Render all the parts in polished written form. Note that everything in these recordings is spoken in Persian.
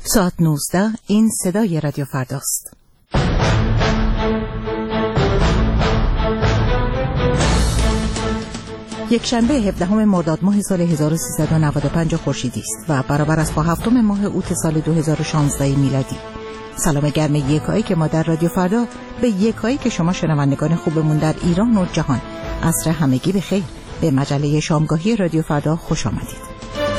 ساعت 19 این صدای رادیو فرداست. یک شنبه 17 مرداد ماه سال 1395 خورشیدی است و برابر است با 7 ماه اوت سال 2016 میلادی. سلام گرم یکایی که ما در رادیو فردا به یکایی که شما شنوندگان خوبمون در ایران و جهان عصر همگی بخیر. به مجله شامگاهی رادیو فردا خوش آمدید.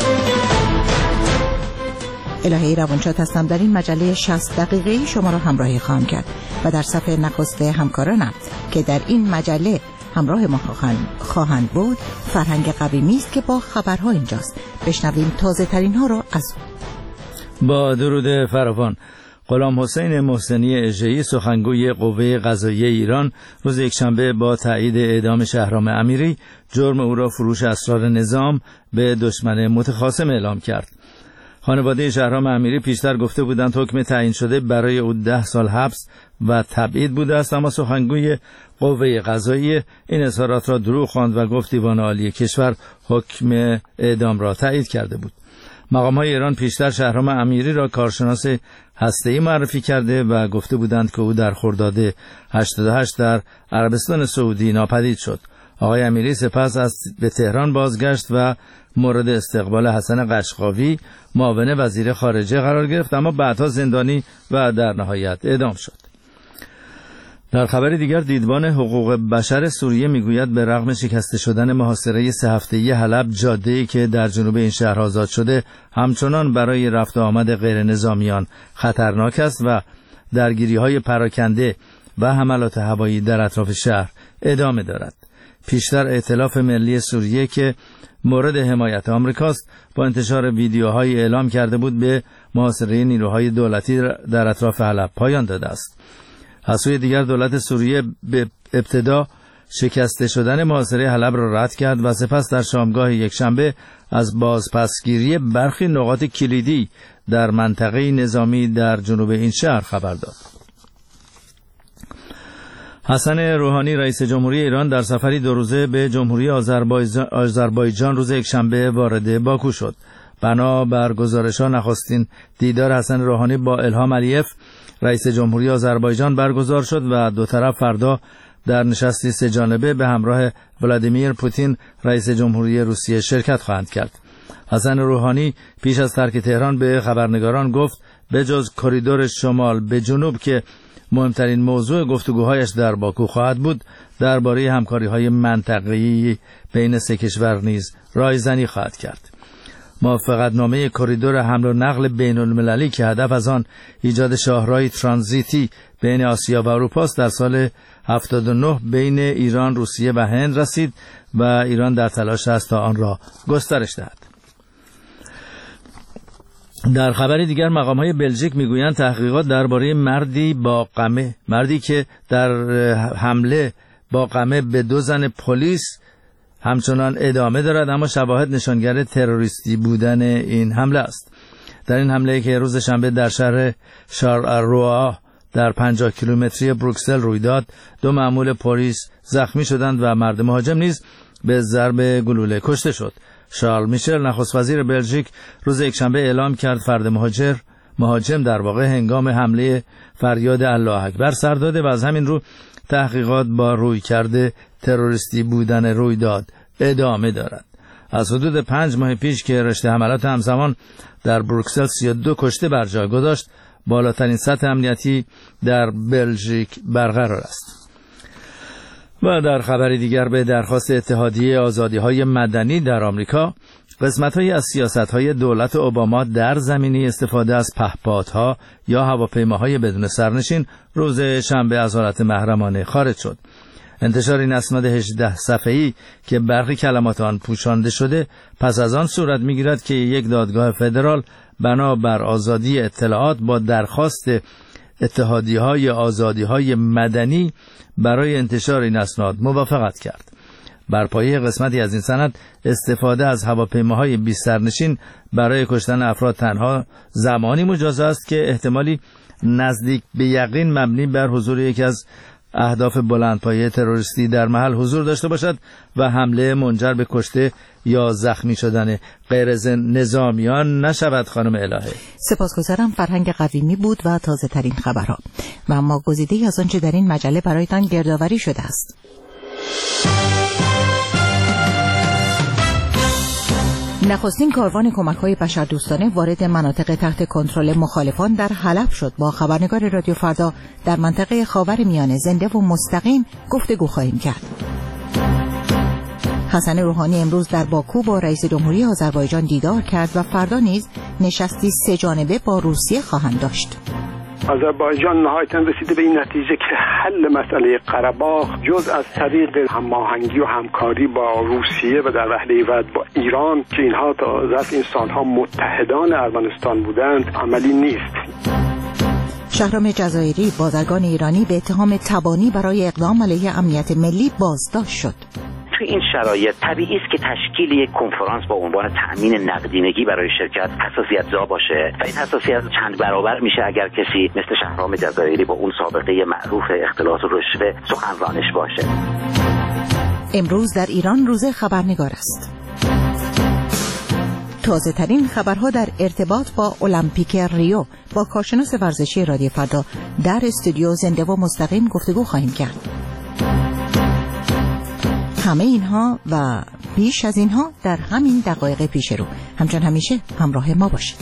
الهی روانشاد هستم. در این مجله 60 دقیقه‌ای شما را همراهی خواهم کرد و در صفحه نخست همکارانم که در این مجله همراه ما خواهند بود فرهنگ قویمی است که با خبرها اینجاست. بشنویم تازه ترین ها را از با درود فراوان. غلام حسین محسنی اژه‌ای سخنگوی قوه قضاییه ایران روز یکشنبه با تایید اعدام شهرام امیری جرم او را فروش اسرار نظام به دشمن متخاصم اعلام کرد. خانواده شهرام امیری پیشتر گفته بودند حکم تعیین شده برای او 10 سال حبس و تبعید بوده است، اما سخنگوی قوه قضاییه این اظهارات را دروغ خواند و گفت دیوان عالی کشور حکم اعدام را تایید کرده بود. مقام‌های ایران پیشتر شهرام امیری را کارشناس هسته‌ای معرفی کرده و گفته بودند که او در خرداد 88 در عربستان سعودی ناپدید شد. آقای امیری سپس به تهران بازگشت و مورد استقبال حسن قشقاوی معاون وزیر خارجه قرار گرفت، اما بعدها زندانی و در نهایت اعدام شد. در خبر دیگر دیدبان حقوق بشر سوریه میگوید به رغم شکسته شدن محاصره 3 هفته‌ای حلب، جاده‌ای که در جنوب این شهر آزاد شده همچنان برای رفت و آمد غیر نظامیان خطرناک است و درگیری‌های پراکنده و حملات هوایی در اطراف شهر ادامه دارد. پیشتر ائتلاف ملی سوریه که مورد حمایت آمریکاست با انتشار ویدیوهای اعلام کرده بود به محاصره نیروهای دولتی در اطراف حلب پایان داده است. از سوی دیگر دولت سوریه به ابتدا شکسته شدن محاصره حلب را رد کرد و سپس در شامگاه یکشنبه از بازپسگیری برخی نقاط کلیدی در منطقه نظامی در جنوب این شهر خبر داد. حسن روحانی رئیس جمهوری ایران در سفری 2 روزه به جمهوری آذربایجان روز یکشنبه وارد باکو شد. بنا بر گزارش‌ها نخستین دیدار حسن روحانی با الهام علیف رئیس جمهوری آذربایجان برگزار شد و دو طرف فردا در نشستی 3 جانبه به همراه ولادیمیر پوتین رئیس جمهوری روسیه شرکت خواهند کرد. حسن روحانی پیش از ترک تهران به خبرنگاران گفت به جز کریدور شمال به جنوب که مهمترین موضوع گفتگوهایش در باکو خواهد بود، درباره همکاری‌های منطقه‌ای بین 3 کشور نیز رایزنی خواهد کرد. موافقتنامه کریدور حمل و نقل بین‌المللی که هدف از آن ایجاد شاهراهی ترانزیتی بین آسیا و اروپا است در سال 79 بین ایران، روسیه و هند رسید و ایران در تلاش است تا آن را گسترش دهد. در خبری دیگر مقام‌های بلژیک میگویند تحقیقات درباره مردی که در حمله با قمه به 2 زن پلیس همچنان ادامه دارد، اما شواهد نشانگر تروریستی بودن این حمله است. در این حمله که روز شنبه در شهر شارلروا در 50 کیلومتری بروکسل روی داد، 2 مأمور پلیس زخمی شدند و مرد مهاجم نیز به ضرب گلوله کشته شد. شارل میشل نخست وزیر بلژیک روز یکشنبه اعلام کرد فرد مهاجم در واقع هنگام حمله فریاد الله اکبر سر داده و از همین رو تحقیقات با رویکرد تروریستی بودن رویداد ادامه دارد. از حدود 5 ماه پیش که رشته حملات همزمان در بروکسل 32 کشته بر جای گذاشت، بالاترین سطح امنیتی در بلژیک برقرار است. و در خبری دیگر به درخواست اتحادیه آزادی‌های مدنی در آمریکا، قسمت‌هایی از سیاست‌های دولت اوباما در زمینه استفاده از پهپادها یا هواپیماهای بدون سرنشین روز شنبه از حالت محرمانه خارج شد. انتشار این اسناد 18 صفحه‌ای که برخی کلمات آن پوشانده شده پس از آن صورت می‌گیرد که یک دادگاه فدرال بنا بر آزادی اطلاعات با درخواست اتحادیه‌های آزادی‌های مدنی برای انتشار این اسناد موافقت کرد. بر پایه قسمتی از این سند استفاده از هواپیماهای بی سرنشین برای کشتن افراد تنها زمانی مجاز است که احتمالی نزدیک به یقین مبنی بر حضور یکی از اهداف بلندپایه تروریستی در محل حضور داشته باشد و حمله منجر به کشته یا زخمی شدن غیر نظامیان نشود. خانم الهه سپاسگزارم. فرهنگ قویمی بود و تازه ترین خبرها و اما گزیده‌ای از آنچه در این مجله برایتان گردآوری شده است. نخستین کاروان کمک‌های بشردوستانه وارد مناطق تحت کنترل مخالفان در حلب شد. با خبرنگار رادیو فردا در منطقه خاورمیانه زنده و مستقیم گفتگو خواهیم کرد. حسن روحانی امروز در باکو با رئیس جمهوری آذربایجان دیدار کرد و فردا نیز نشستی سه جانبه با روسیه خواهند داشت. آذربایجان نهایتاً رسیده به این نتیجه که حل مسئله قره‌باغ جز از طریق هماهنگی و همکاری با روسیه و در وهله بعد با ایران که اینها تا ظرف این سالها متحدان ارمنستان بودند عملی نیست. شهرام جزایری بازرگان ایرانی به اتهام تبانی برای اقدام علیه امنیت ملی بازداشت شد. توی این شرایط طبیعی است که تشکیل یک کنفرانس با عنوان تأمین نقدینگی برای شرکت حساسیت‌زا باشه و این حساسیت چند برابر میشه اگر کسی مثل شهرام جزایری با اون سابقه معروف اختلاس و رشوه سخنرانش باشه. امروز در ایران روز خبرنگار است. تازه ترین خبرها در ارتباط با المپیک ریو با کارشناس ورزشی رادیو فردا در استودیو زنده و مستقیم گفتگو خواهیم کرد. همه اینها و بیش از اینها در همین دقایق پیش رو. همچون همیشه همراه ما باشید.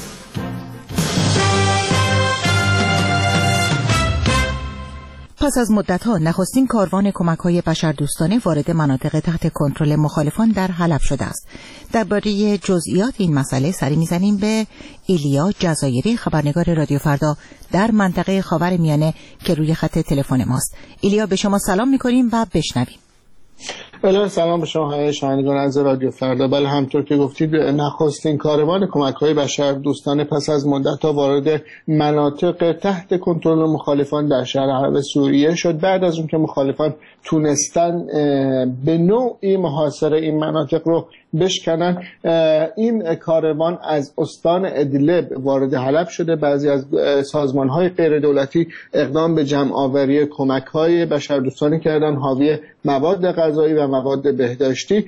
پس از مدت‌ها نخستین کاروان کمک‌های بشردوستانه وارد مناطق تحت کنترل مخالفان در حلب شده است. درباره جزئیات این مسئله سری می‌زنیم به ایلیا جزایری خبرنگار رادیو فردا در منطقه خاورمیانه که روی خط تلفن ماست. ایلیا به شما سلام می‌کنیم و بشنویم. بله سلام به شما های شنوندگان از رادیو فردا. بله همطور که گفتید نخستین کاروان کمک‌های بشردوستانه پس از مدت‌ها وارد مناطق تحت کنترل مخالفان در شهر حلب سوریه شد بعد از اون که مخالفان تونستن به نوعی محاصره این مناطق رو بشکنن. این کاروان از استان ادلب وارد حلب شده. بعضی از سازمان‌های غیر دولتی اقدام به جمع آوری کمک‌های بشردوستانه کردن حاوی مواد غذایی و مواد بهداشتی.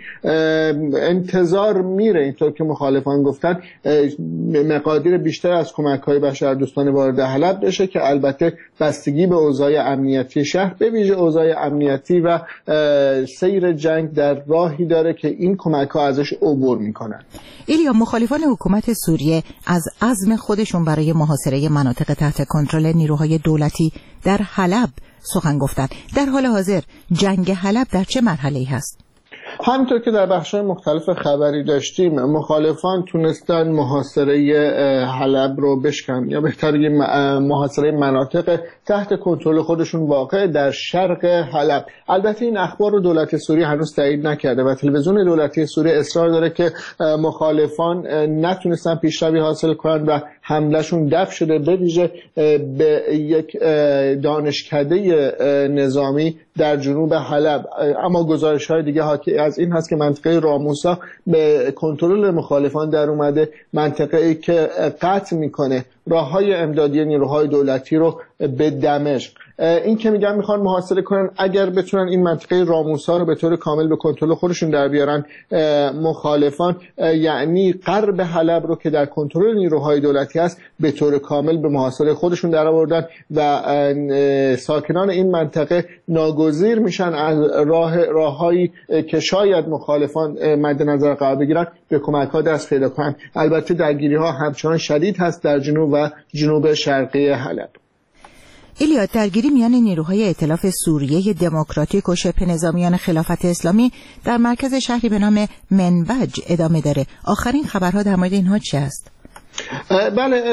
انتظار میره اینطور که مخالفان گفتن مقادیر بیشتر از کمک‌های بشردوستانه وارد حلب بشه که البته بستگی به اوضاع امنیتی شهر به ویژه اوضاع امنیتی و سیر جنگ در راهی داره که این کمک‌ها ازش عبور میکنن. ایلیا مخالفان حکومت سوریه از عزم خودشون برای محاصره مناطق تحت کنترل نیروهای دولتی در حلب سخن گفتند. در حال حاضر جنگ حلب در چه مرحله‌ای هست؟ همینطور که در بخش‌های مختلف خبری داشتیم مخالفان تونستن محاصره حلب رو بشکنن یا بهتر بگیم محاصره مناطق تحت کنترل خودشون واقع در شرق حلب. البته این اخبار رو دولت سوریه هنوز تایید نکرده و تلویزیون دولتی سوریه اصرار داره که مخالفان نتونستن پیشروی حاصل کنن و حملهشون دفع شده به ویژه به یک دانشکده نظامی در جنوب حلب. اما گزارش‌های دیگه حاکی از این هست که منطقه راموسا به کنترل مخالفان در اومده، منطقه‌ای که قطع میکنه راه‌های امدادی نیروهای دولتی رو به دمشق. این که میگن میخوان محاصره کنن اگر بتونن این منطقه راموسا رو به طور کامل به کنترل خودشون در بیارن مخالفان، یعنی غرب حلب رو که در کنترل نیروهای دولتی هست به طور کامل به محاصره خودشون در آوردن و ساکنان این منطقه ناگزیر میشن از راههایی که شاید مخالفان مد نظر قرار بگیرن به کمک‌ها دست پیدا کنن. البته درگیری‌ها همچنان شدید هست در جنوب و جنوب شرقی حلب. ایلیا درگیری میان نیروهای ائتلاف سوریه دموکراتیک و شبه نظامیان خلافت اسلامی در مرکز شهری به نام منبج ادامه داره. آخرین خبرها در مورد اینها چی است؟ بله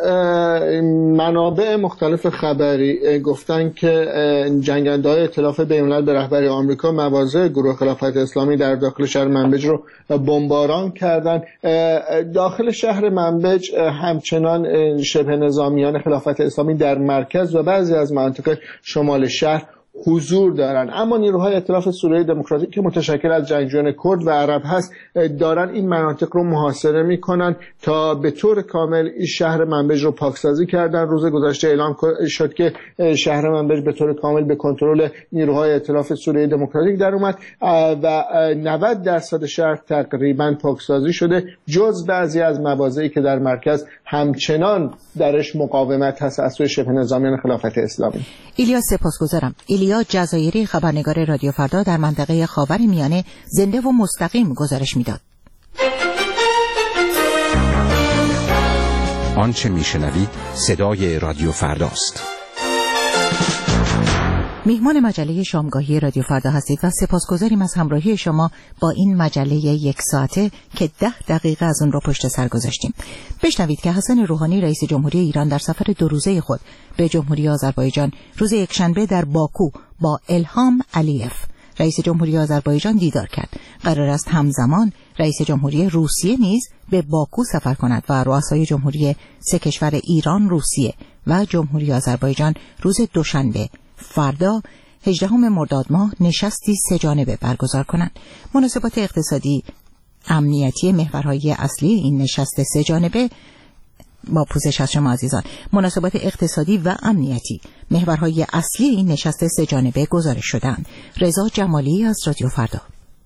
منابع مختلف خبری گفتن که جنگنده‌های ائتلاف بین‌الملل به رهبری آمریکا مواضع گروه خلافت اسلامی در داخل شهر منبج رو بمباران کردن. داخل شهر منبج همچنان شبه نظامیان خلافت اسلامی در مرکز و بعضی از مناطق شمال شهر حضور دارن. اما نیروهای ائتلاف سوریه دموکراتیک که متشکل از جنگجویان کرد و عرب هست دارن این مناطق رو محاصره میکنن تا به طور کامل این شهر منبج رو پاکسازی کردن. روز گذشته اعلام شد که شهر منبج به طور کامل به کنترل نیروهای ائتلاف سوریه دموکراتیک در اومد و 90% شهر تقریبا پاکسازی شده، جز بعضی از مواضعی که در مرکز همچنان درش مقاومت هست از سوی شبه نظامیان خلافت اسلامی. ایلیا سپاسگزارم. ایلیا جزایری، خبرنگار رادیو فردا در منطقه خاورمیانه، زنده و مستقیم گزارش میداد. آنچه میشنوید صدای رادیو فرداست. میهمان مجله شامگاهی رادیو فردا هستید و سپاسگزاریم از همراهی شما با این مجله 1 ساعته که 10 دقیقه از اون رو پشت سر گذاشتیم. بشنوید که حسن روحانی رئیس جمهوری ایران در سفر 2 روزه خود به جمهوری آذربایجان روز یکشنبه در باکو با الهام علیف رئیس جمهوری آذربایجان دیدار کرد. قرار است همزمان رئیس جمهوری روسیه نیز به باکو سفر کند و رؤسای جمهوری 3 کشور ایران، روسیه و جمهوری آذربایجان روز دوشنبه فردا 18 مرداد ماه نشستی 3 جانبه برگزار کنند. مناسبات اقتصادی امنیتی محورهای اصلی این نشست 3 جانبه با پوزش از شما عزیزان، مناسبات اقتصادی و امنیتی محورهای اصلی این نشست 3 جانبه گزارش شدند. رضا جمالی از رادیو فردا.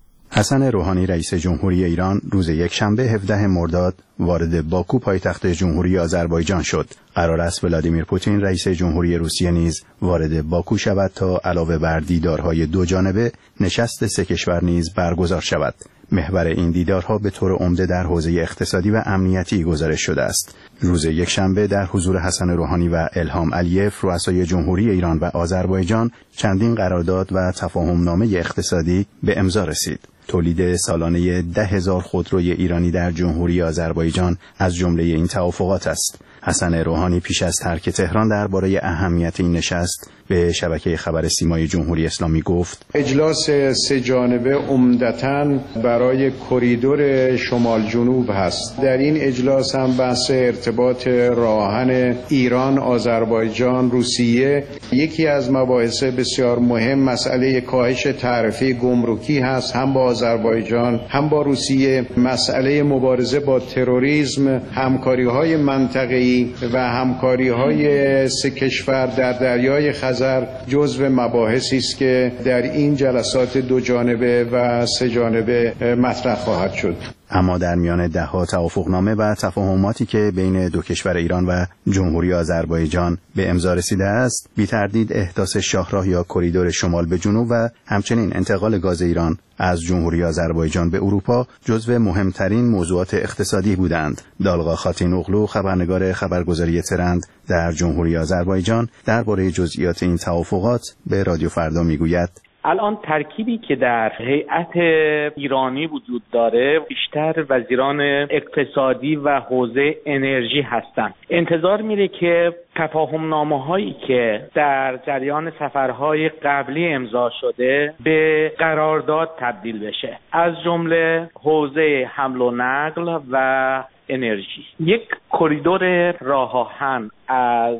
حسن روحانی رئیس جمهوری ایران روز یکشنبه 17 مرداد وارد باکو پایتخت جمهوری آذربایجان شد. قرار است ولادیمیر پوتین رئیس جمهوری روسیه نیز وارد باکو شود تا علاوه بر دیدارهای 2 جانبه نشست 3 کشور نیز برگزار شود. محور این دیدارها به طور عمده در حوزه اقتصادی و امنیتی گزارش شده است. روز یکشنبه در حضور حسن روحانی و الهام علیف رؤسای جمهوری ایران و آذربایجان چندین قرارداد و تفاهمنامه اقتصادی به امضا رسید. تولید سالانه 10,000 خودروی ایرانی در جمهوری آذربایجان از جمله این توافقات است. حسن روحانی پیش از ترک تهران درباره اهمیت این نشست به شبکه خبر سیمای جمهوری اسلامی گفت: اجلاس 3 جانبه عمدتاً برای کریدور شمال جنوب هست. در این اجلاس هم بحث ارتباط راهن ایران، آذربایجان، روسیه، یکی از مباحث بسیار مهم مسئله کاهش تعرفه گمرکی هست، هم با آذربایجان هم با روسیه. مسئله مبارزه با تروریسم، همکاری‌های منطقه‌ای و همکاری‌های 3 کشور در دریای خزر جزو مباحثی است که در این جلسات 2 جانبه و 3 جانبه مطرح خواهد شد. اما در میان 10 توافقنامه و تفاهماتی که بین 2 کشور ایران و جمهوری آذربایجان به امضا رسیده است، بی تردید احداث شاهراه یا کریدور شمال به جنوب و همچنین انتقال گاز ایران از جمهوری آذربایجان به اروپا جزو مهمترین موضوعات اقتصادی بودند. دالغا خاتین اغلو، خبرنگار خبرگزاری ترند در جمهوری آذربایجان، درباره جزئیات این توافقات به رادیو فردا میگوید: الان ترکیبی که در هیئت ایرانی وجود داره بیشتر وزیران اقتصادی و حوزه انرژی هستند. انتظار میره که تفاهمنامه‌هایی که در جریان سفرهای قبلی امضا شده به قرارداد تبدیل بشه، از جمله حوزه حمل و نقل و انرژی. یک کریدور راه آهن از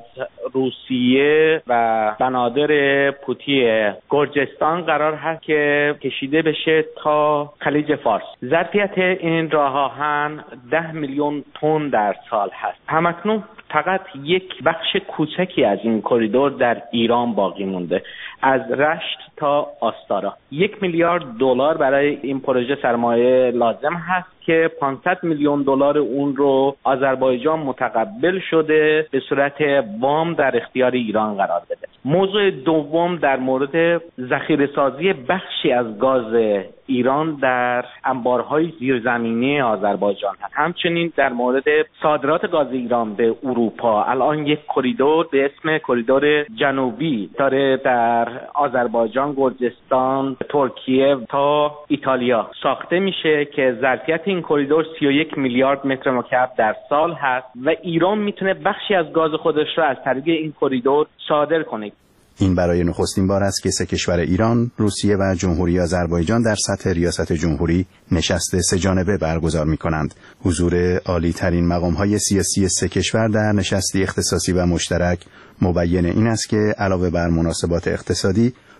روسیه و بنادر پوتی گرجستان قرار هست که کشیده بشه تا خلیج فارس. ظرفیت این راه آهن 10 میلیون تن در سال هست. همکنون فقط یک بخش کوچکی از این کریدور در ایران باقی مونده، از رشت تا آستارا. 1 میلیارد دلار برای این پروژه سرمایه لازم هست که 500 میلیون دلار اون رو آذربایجان متقبل شده به صورت وام در اختیار ایران قرار بده. موضوع دوم در مورد ذخیره‌سازی بخشی از گاز ایران در انبارهای زیرزمینی آذربایجان هست. همچنین در مورد صادرات گاز ایران به اروپا الان یک کریدور به اسم کریدور جنوبی داره در آذربایجان، گرجستان، ترکیه تا ایتالیا ساخته میشه که ظرفیت این کریدور 31 میلیارد متر مکعب در سال هست و ایران میتونه بخشی از گاز خودش را از طریق این کریدور صادر کنه. این برای نخستین بار است که 3 کشور ایران، روسیه و جمهوری آذربایجان در سطح ریاست جمهوری نشست 3 جانبه برگزار می‌کنند. حضور عالی ترین مقام‌های سیاسی 3 کشور در نشستی اختصاصی و مشترک مبین این است که علاوه بر مناسبات اقتصادی،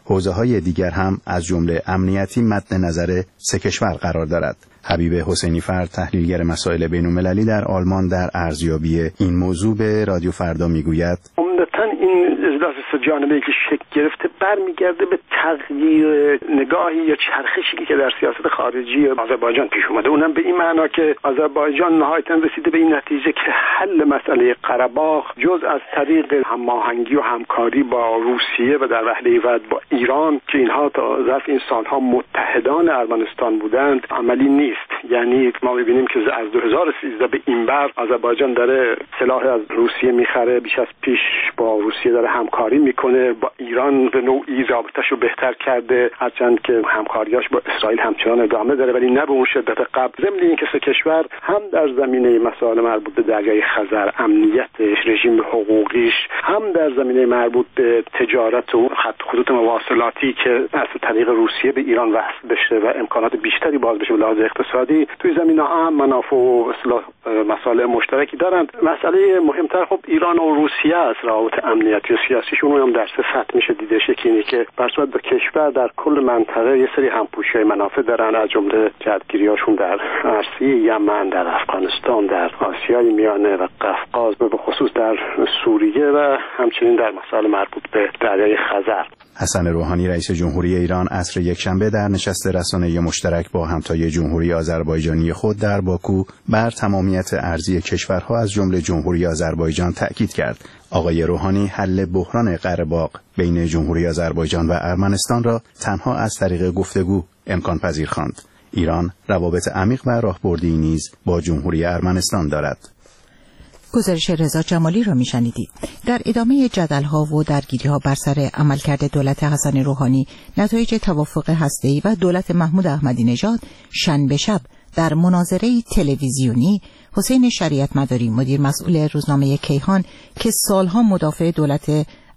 حوزه‌های دیگر هم از جمله امنیتی مد نظر سه کشور قرار دارد. حبیب حسینی فرد، تحلیلگر مسائل بین‌المللی در آلمان، در ارزیابی این موضوع به رادیو فردا میگوید: عمدتاً این اجلاس سه جانبه‌ای که شکل گرفته برمیگرده به تغییر نگاهی یا چرخشی که در سیاست خارجی آذربایجان پیش اومده. اونم به این معنا که آذربایجان نهایتاً رسیده به این نتیجه که حل مسئله قره‌باغ جز از طریق هماهنگی و همکاری با روسیه و در وهله بعد با ایران که اینها تا ظرف این سالها متحدان ارمنستان بودند عملی نیست. یعنی ما می‌بینیم که از 2013 به این بر آذربایجان داره سلاح از روسیه میخره، بیش از پیش با روسیه داره همکاری میکنه، با ایران به نوعی رابطه‌شو بهتر کرده، هرچند که همکاریاش با اسرائیل همچنان ادامه داره ولی نه به اون شدت قبل. ضمن اینکه سه کشور هم در زمینه مسائل مربوط به دریای خزر، امنیتش، رژیم حقوقیش، هم در زمینه مربوط به تجارت و خط خطوط مواصلاتی که از طریق روسیه به ایران وصل بشه و امکانات بیشتری باز بشه به لحاظ اقتصادی، توی زمینه‌ها هم منافع و مسائل مشترکی دارند. مسئله مهمتر خب ایران و روسیه است. روابط امنیتی و سیاسیشون هم در سه سطح میشه دیدش. یکی اینه که برسواد به کشور در کل منطقه یه سری همپوشی‌های منافع دارن، از جمله جهتگیری‌هاشون در عرصه یمن، در افغانستان، در آسیای میانه و قفقاز، به خصوص در سوریه و همچنین در مسائل مربوط به دریای خزر. حسن روحانی رئیس جمهوری ایران عصر یکشنبه در نشست رسانه‌ای مشترک با همتای جمهوری آذربایجانی خود در باکو بر تمامیت ارضی کشورها از جمله جمهوری آذربایجان تأکید کرد. آقای روحانی حل بحران قره‌باغ بین جمهوری آذربایجان و ارمنستان را تنها از طریق گفتگو امکان پذیر خواند. ایران روابط عمیق و راهبردی نیز با جمهوری ارمنستان دارد. گزارش رضا جمالی را میشنیدید. در ادامه جدل‌ها و درگیری‌ها بر سر عملکرد دولت حسن روحانی، نتایج توافق هسته‌ای و دولت محمود احمدی نژاد، شنبه شب در مناظره تلویزیونی حسین شریعت مداری، مدیر مسئول روزنامه کیهان که سالها مدافع دولت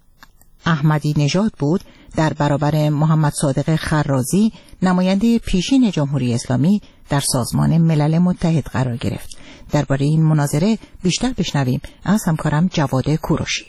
احمدی نژاد بود، در برابر محمد صادق خرازی، نماینده پیشین جمهوری اسلامی، در سازمان ملل متحد قرار گرفت. درباره این مناظره بیشتر بشنویم از همکارم جواد کوروشی.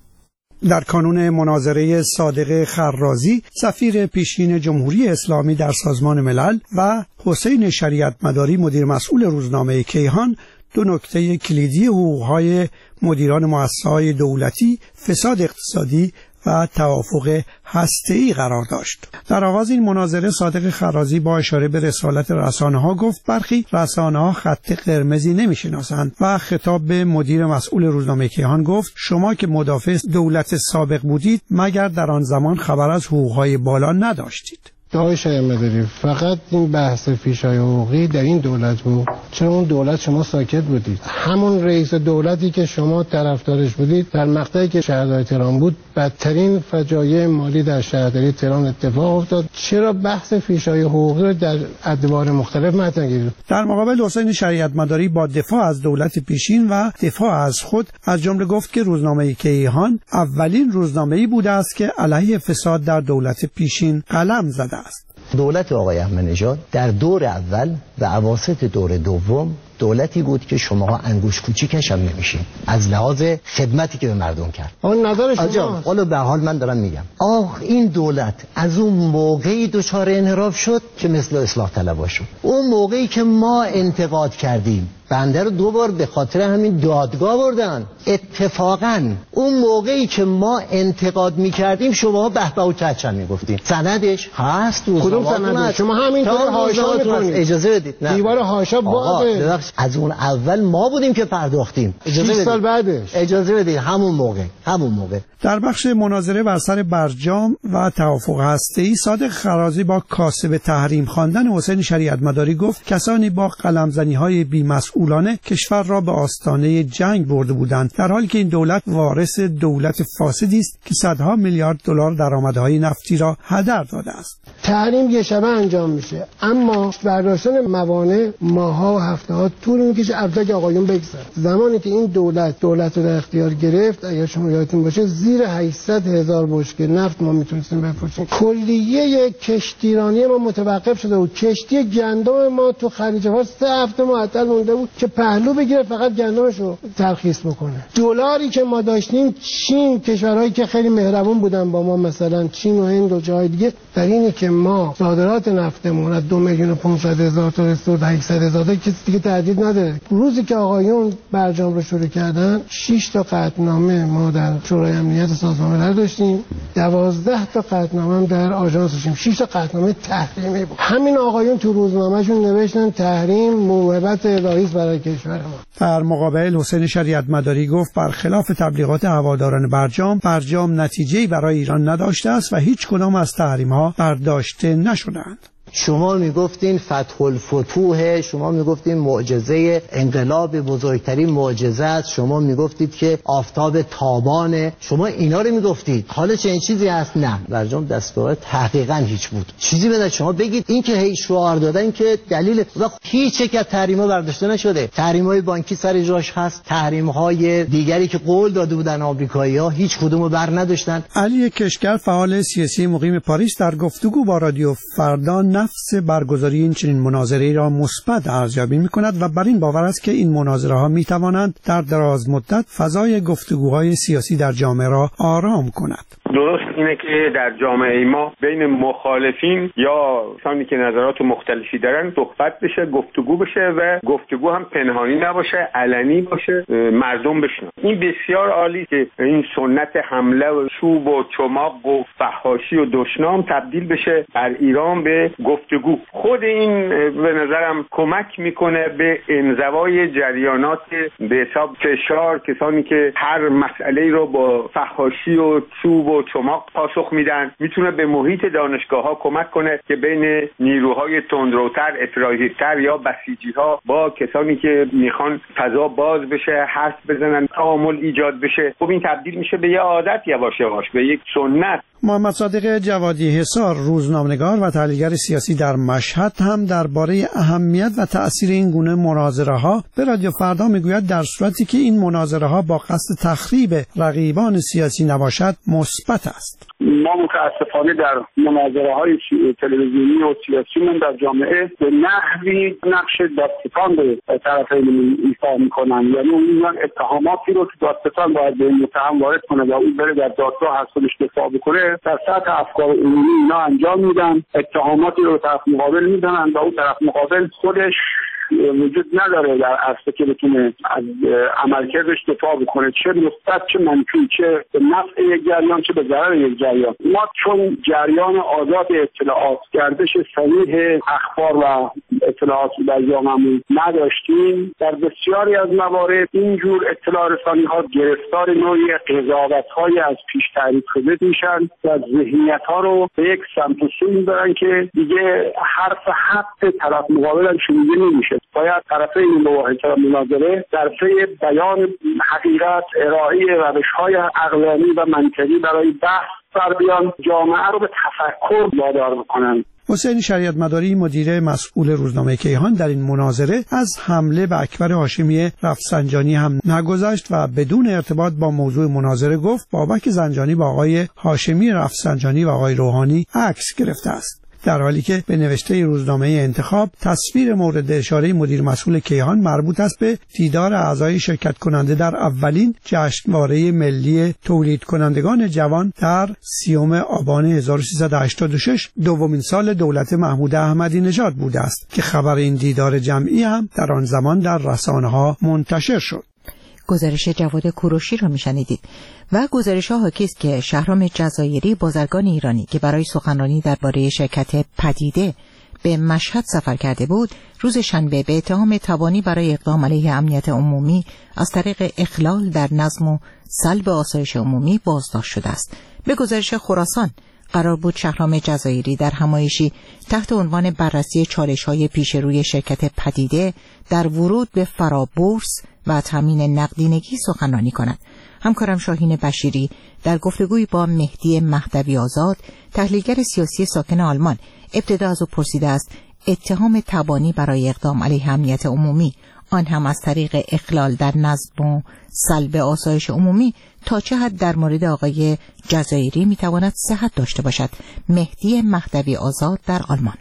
در کانون مناظره صادق خرازی، سفیر پیشین جمهوری اسلامی در سازمان ملل، و حسین شریعت مداری، مدیر مسئول روزنامه کیهان، دو نکته کلیدی حقوق‌های مدیران مؤسسه‌های دولتی، فساد اقتصادی و توافق هسته‌ای قرار داشت. در آغاز این مناظره صادق خرازی با اشاره به رسالت رسانه‌ها گفت برخی رسانه‌ها خط قرمزی نمی‌شناسند و خطاب به مدیر مسئول روزنامه کیهان گفت شما که مدافع دولت سابق بودید مگر در آن زمان خبر از حقوق‌های بالا نداشتید؟ آقای شریعت مداری، فقط این بحث فیش‌های حقوقی در این دولت بود. چرا اون دولت شما ساکت بودید؟ همون رئیس دولتی که شما طرفدارش بودید در مقطعی که شهرداری تهران بود بدترین فجایع مالی در شهرداری تهران اتفاق افتاد. چرا بحث فیش‌های حقوقی رو در ادوار مختلف مطرح کردید؟ در مقابل حسین شریعت مداری با دفاع از دولت پیشین و دفاع از خود از جمله گفت که روزنامه کیهان اولین روزنامه‌ای بوده است که علیه فساد در دولت پیشین قلم زده است. دولت آقای احمدی نژاد در دور اول و اواسط دور دوم دولتی بود که شما انگوش کوچیکش هم نمیشین از لحاظ خدمتی که به مردم کرد. اون نظر شما. حالا به حال من دارم میگم این دولت از اون موقعی دچار انحراف شد که مثل اصلاح طلبها شد. اون موقعی که ما انتقاد کردیم بنده رو دو بار به خاطر همین دادگاه بردن. اتفاقا اون موقعی که ما انتقاد میکردیم شما به به و چچ میگفتیم. سندش هست. کدوم سند؟ شما همینطور حاشا میکنید. اجازه بدید. دیوار حاشا بازه. از اون اول ما بودیم که پرداختیم. 6 سال بعدش. اجازه بدید. همون موقع. در بخش مناظره بر سر برجام و توافق هسته‌ای، صادق خرازی با کاسب تحریم خواندن حسین شریعت مداری گفت کسانی با قلمزنی‌های بی‌مسئولانه کشور را به آستانه جنگ برده بودند، در حالی که این دولت وارث دولت فاسدی است که صدها میلیارد دلار درآمدهای نفتی را هدر داده است. تحریم یه شبه انجام میشه، اما برداشتن موانع ماها و هفته‌ها طول میکشه. البته آقایون بگذار زمانی که این دولت رو در اختیار گرفت، اگر شما یادتون باشه زیر 800,000 بشکه نفت ما میتونستیم بفروشیم. کلیه کشتیرانی ما متوقف شده بود. کشتی گندم ما تو خلیج فارس 3 هفته معطل مونده بود که پهلو بگیره فقط گندمش رو ترخیص بکنه. دلاری که ما داشتیم، چین، کشورهایی که خیلی مهربون بودن با ما، مثلا چین و هند و جای دیگه، در اینه که ما صادرات نفتمون از 2,500,000 تا رسید 800,000 تا، کسی دیگه تردید نداره. روزی که آقایون برجام رو شروع کردن 6 تا قطعنامه ما در شورای امنیت سازمان ملل داشتیم، 12 تا قطعنامه هم در آژانس داشتیم. 6 تا قطعنامه تحریمی بود. همین آقایون تو روزنامه‌شون نوشتن تحریم موهبت الهی برای کشور ما. در مقابل حسین شریعت مداری گفت برخلاف تبلیغات هواداران برجام نتیجه‌ای برای ایران نداشته است و هیچ کدام از تحریم‌ها برداشته نشدند. شما میگفتین فتح الفتوح، شما میگفتین معجزه انقلاب، بزرگترین معجزه است، شما میگفتید که آفتاب تابانه، شما اینا رو میگفتید. حالا چه این چیزی هست؟ نه، برجام دستور تحقیقا هیچ بود. چیزی بده شما بگید این که هی شعار دادن که دلیل و هیچ یک از تحریم‌ها برداشته نشده. تحریم‌های بانکی سر جاش هست، تحریم‌های دیگری که قول داده بودن آمریکایی‌ها هیچ کدومو بر نداشتن. علی کشگر فعال سیاسی مقیم پاریس در گفتگو با رادیو فردا نفس برگزاری این چنین مناظره‌ای را مثبت ارزیابی می‌کند و بر این باور است که این مناظره‌ها می‌توانند در دراز مدت فضای گفتگوهای سیاسی در جامعه را آرام کند. درست اینه که در جامعه ما بین مخالفین یا کسانی که نظرات مختلفی دارن صحبت بشه، گفتگو بشه و گفتگو هم پنهانی نباشه، علنی باشه، مردم بشنن. این بسیار عالی که این سنت حمله و چوب و چماق و فحاشی و دشنام تبدیل بشه در ایران به گفتگو. خود این به نظرم کمک میکنه به انزوای جریانات به حساب فشار، کسانی که هر مسئله رو با فحاشی و چوب و چماق پاسخ میدن. میتونه به محیط دانشگاه‌ها کمک کنه که بین نیروهای تندروتر، اطراحی‌تر یا بسیجی‌ها با کسانی که میخوان فضا باز بشه، حرف بزنن، تعامل ایجاد بشه. خب این تبدیل میشه به یه عادت، یواش یواش به یک سنت. محمد صادق جوادی حصار، روزنامه‌نگار و تحلیلگر سیاسی در مشهد، هم درباره اهمیت و تأثیر این گونه مناظره‌ها به رادیو فردا میگوید در صورتی که این مناظره‌ها با قصد تخریب رقیبان سیاسی نباشد مثبت است. ما متاسفانه در مناظره‌های تلویزیونی و سیاسیمون در جامعه به نحوی نقش دادستان به طرفین ایفا می‌کنن، یعنی اون اتهاماتی رو که دادستان باید به متهم وارد کنه و اون بره در دادگاه از خودش دفاع بکنه، در سطح افکار عمومی اینا انجام میدن، اتهاماتی رو طرف مقابل میزنن و اون طرف مقابل خودش وجود نداره در اصل که بتونه از عملکردش دفاع بکنه، چه مثبت چه منفی، چه به نفع یک جریان چه به ضرر یک جریان. ما چون جریان آزاد اطلاعات، گردش صریح اخبار و اطلاعات در جامعه نداشتیم، در بسیاری از موارد اینجور اطلاع رسانی ها گرفتار نوعی قضاوت‌های از پیش تعریف شده میشن و ذهنیت ها رو به یک سمت و سوی میبرن که دیگه حرف حق طرف مقابل شنیده نمیشه. باید طرفین مباحثه و مناظره در پی بیان حقیقت، ارائه روش‌های عقلانی و منطقی برای بحث بر بیان، جامعه رو به تفکر وادار بکنن. حسین شریعت مداری، مدیر مسئول روزنامه کیهان، در این مناظره از حمله به اکبر هاشمی رفسنجانی هم نگذشت و بدون ارتباط با موضوع مناظره گفت بابک زنجانی با آقای هاشمی رفسنجانی و آقای روحانی عکس گرفته است، در حالی که به نوشته روزنامه انتخاب تصویر مورد اشاره مدیر مسئول کیهان مربوط است به دیدار اعضای شرکت کننده در اولین جشنواره ملی تولید کنندگان جوان در 30 آبان 1386، دومین سال دولت محمود احمدی نژاد بوده است که خبر این دیدار جمعی هم در آن زمان در رسانه‌ها منتشر شد. گزارش جواد کوروشی را میشنیدید. و گزارش‌ها حاکی است که شهرام جزایری، بازرگان ایرانی که برای سخنرانی درباره شرکت پدیده به مشهد سفر کرده بود، روز شنبه به اتهام تبانی برای اقدام علیه امنیت عمومی از طریق اخلال در نظم و سلب آسایش عمومی بازداشت شده است. به گزارش خراسان قرار بود شهرام جزایری در همایشی تحت عنوان بررسی چالش‌های پیش روی شرکت پدیده در ورود به فرابورس و تامین نقدینگی سخنرانی کند. همکارم شاهین بشیری در گفتگوی با مهدی مهدوی آزاد، تحلیلگر سیاسی ساکن آلمان، ابتدا از او پرسیده است اتهام تبانی برای اقدام علیه امنیت عمومی، آن هم از طریق اخلال در نظم و سلب آسایش عمومی، تا چه حد در مورد آقای جزایری میتواند صحت داشته باشد. مهدی مهدوی آزاد در آلمان: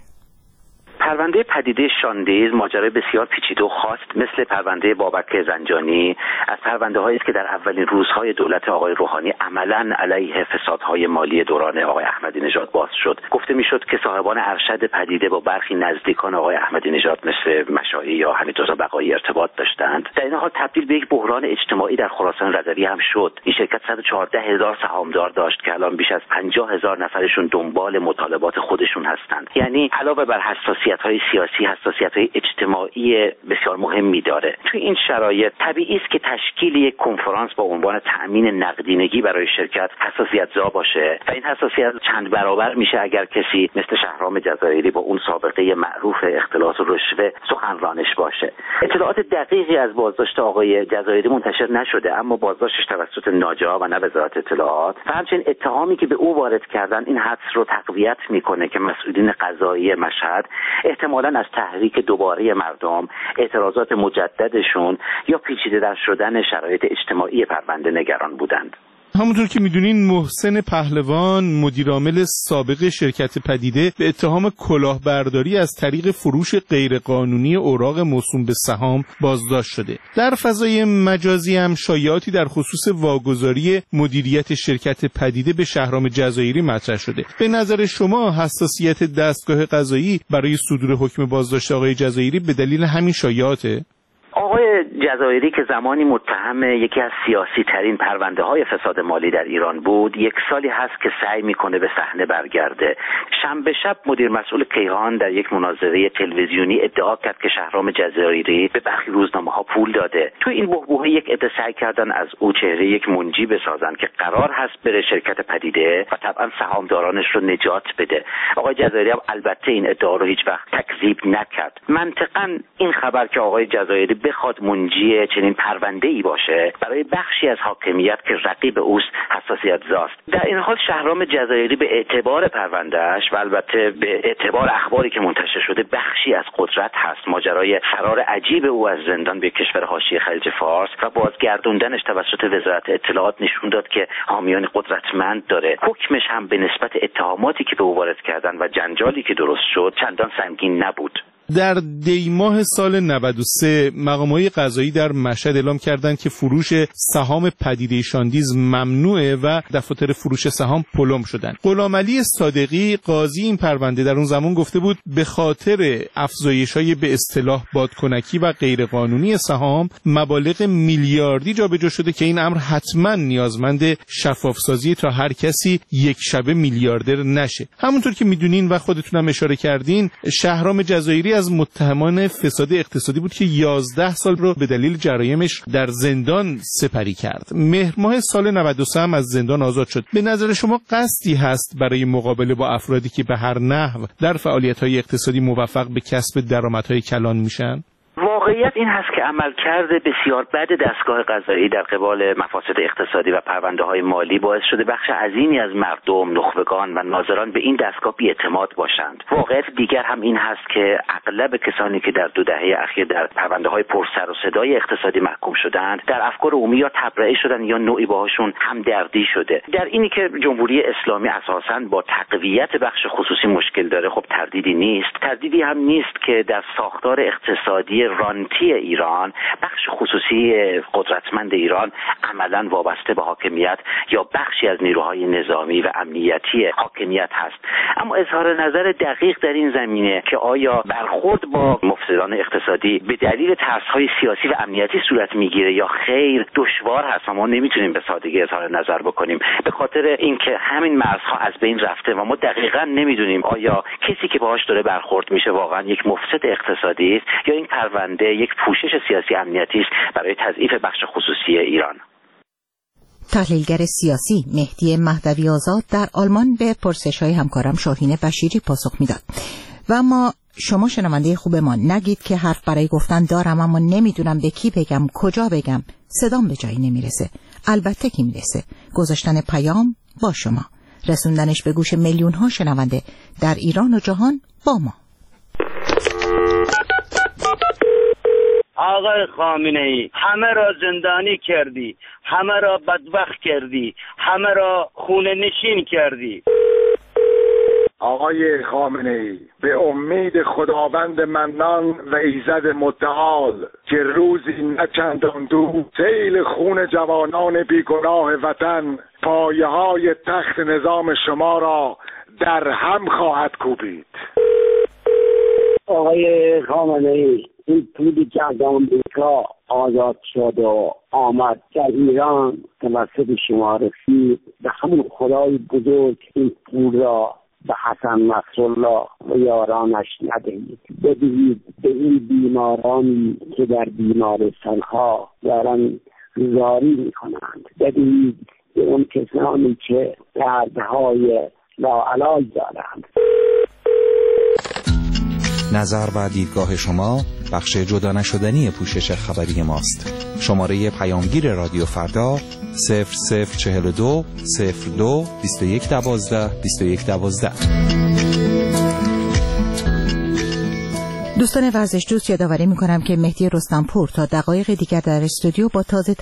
پرونده پدیده شاندیز ماجرای بسیار پیچیده و خاص مثل پرونده بابک زنجانی از پرونده‌هایی است که در اولین روزهای دولت آقای روحانی عملاً علیه فسادهای مالی دوران آقای احمدی نژاد باز شد. گفته میشد که صاحبان ارشد پدیده با برخی نزدیکان آقای احمدی نژاد مثل مشاعی یا حمیدرضا بقایی ارتباط داشتند. در این حال تبدیل به یک بحران اجتماعی در خراسان رضوی هم شد. این شرکت 114,000 سهامدار داشت که الان بیش از 50,000 نفرشون دنبال مطالبات خودشون هستند. یعنی علاوه بر حساسیت‌های سیاسی، حساسیت‌های اجتماعی بسیار مهمی داره. توی این شرایط طبیعی است که تشکیل یک کنفرانس با عنوان تأمین نقدینگی برای شرکت حساسیت‌زا باشه و این حساسیت چند برابر میشه اگر کسی مثل شهرام جزایری با اون سابقه معروف اختلاس و رشوه سخنرانش باشه. اطلاعات دقیقی از بازداشت آقای جزایری منتشر نشده، اما بازداشتش توسط ناجا و نه وزارت اطلاعات و همچنین اتهامی که به او وارد کردن این حدس رو تقویت میکنه که مسئولین قضایی مشهد احتمالاً از تحریک دوباره مردم، اعتراضات مجددشون یا پیچیده در شدن شرایط اجتماعی پرونده نگران بودند. همونطور که میدونین محسن پهلوان مدیرعامل سابق شرکت پدیده به اتهام کلاهبرداری از طریق فروش غیرقانونی اوراق موسوم به سهام بازداشت شده. در فضای مجازی هم شایعاتی در خصوص واگذاری مدیریت شرکت پدیده به شهرام جزایری مطرح شده. به نظر شما حساسیت دستگاه قضایی برای صدور حکم بازداشت آقای جزایری به دلیل همین شایعاته؟ آقای جزایری که زمانی متهم یکی از سیاسی ترین پرونده های فساد مالی در ایران بود، 1 سالی هست که سعی میکنه به صحنه برگرده. شنبه شب مدیر مسئول کیهان در یک مناظره تلویزیونی ادعا کرد که شهرام جزایری به برخی روزنامه‌ها پول داده. تو این بحبوحه یک عده سعی کردن از او چهره یک منجی بسازن که قرار هست بره شرکت پدیده و طبعا سهامدارانش رو نجات بده. آقای جزایری هم البته این ادعا رو هیچ وقت تکذیب نکرد. منطقاً این خبر که آقای جزایری بخواد منجی چنین پرونده‌ای باشه برای بخشی از حاکمیت که رقیب اوست حساسیت زاست. در این حال شهرام جزایری به اعتبار پروندهش و البته به اعتبار اخباری که منتشر شده بخشی از قدرت هست. ماجرای فرار عجیب او از زندان به کشور حاشیه خلیج فارس و بازگردوندنش توسط وزارت اطلاعات نشون داد که حامیان قدرتمند داره. حکمش هم به نسبت اتهاماتی که به او وارد کردن و جنجالی که درست شد چندان سنگین نبود. در دیماه سال 93 مقامات قضایی در مشهد اعلام کردند که فروش سهام پدیده شاندیز ممنوعه و دفاتر فروش سهام پلم شدند. غلامعلی صادقی قاضی این پرونده در اون زمان گفته بود به خاطر افزایش‌های به اصطلاح بادکنکی و غیرقانونی سهام مبالغ میلیاردی جابجا شده که این امر حتما نیازمند شفافسازی تا هر کسی یک شبه میلیاردر نشه. همونطور که میدونین و خودتون هم اشاره کردین، شهرام جزایری از متهمان فساد اقتصادی بود که 11 سال رو به دلیل جرایمش در زندان سپری کرد. مهر ماه سال 93 هم از زندان آزاد شد. به نظر شما قصدی هست برای مقابله با افرادی که به هر نحو در فعالیت‌های اقتصادی موفق به کسب درآمدهای کلان میشن؟ واقعیت این هست که عملکرد بسیار بد دستگاه قضایی در قبال مفاسد اقتصادی و پرونده‌های مالی باعث شده بخش عظیمی از مردم، نخبگان و ناظران به این دستگاه بی‌اعتماد باشند. واقعیت دیگر هم این هست که اغلب کسانی که در 2 دهه اخیر در پرونده‌های پرسر و صدای اقتصادی محکوم شدند، در افکار عمومی یا تبرئه شدن یا نوعی باهاشون همدردی شده. در اینی که جمهوری اسلامی اساساً با تقویت بخش خصوصی مشکل داره، خب تردیدی نیست. تردیدی هم نیست که در ساختار اقتصادی رانتی ایران بخش خصوصی قدرتمند ایران عملاً وابسته به حاکمیت یا بخشی از نیروهای نظامی و امنیتی حاکمیت هست. اما اظهار نظر دقیق در این زمینه که آیا برخورد با مفسدان اقتصادی به دلیل ترس‌های سیاسی و امنیتی صورت میگیره یا خیر دشوار هست. ما نمیتونیم به سادگی اظهار نظر بکنیم به خاطر اینکه همین مرزها از بین رفته و ما دقیقاً نمیدونیم آیا کسی که باهاش داره برخورد میشه واقعاً یک مفسد اقتصادی است یا این پرونده یک پوشش سیاسی امنیتی است برای تضعیف بخش خصوصی ایران. تحلیلگر سیاسی مهدی مهدوی آزاد در آلمان به پرسش‌های همکارم شاهین بشیری پاسخ میداد. و اما شما شنونده خوب ما نگید که حرف برای گفتن دارم اما نمیدونم به کی بگم، کجا بگم، صدام به جایی نمیرسه. البته که میرسه. گذاشتن پیام با شما، رسوندنش به گوش میلیون ها شنونده در ایران و جهان با ما. آقای خامنه‌ای، همه را زندانی کردی، همه را بدبخت کردی، همه را خونه نشین کردی. آقای خامنه‌ای، به امید خداوند منان و ایزد متعال که روزی نه چندان دور سیل خون جوانان بیگناه وطن پایه‌های تخت نظام شما را در هم خواهد کوبید. آقای خامنه‌ای، این پولی که از آمریکا آزاد شد و آمد در ایران توسط شما رسید، به همون خدای بزرگ این پول را به حسن نصرالله و یارانش ندهید، بدهید به این بیمارانی که در بیمارستان ها دارن زاری میکنند، بدهید به اون کسانی که دردهای لاعلاج دارند. نظر و دیدگاه شما بخش جدا نشدنی پوشش خبری ماست. شماره پیامگیر رادیو فردا 0042 02 21 12 21 12. دوستان ورزش دوست، یادآوری میکنم که مهدی رستمپور تا دقایق دیگر در استودیو با تازه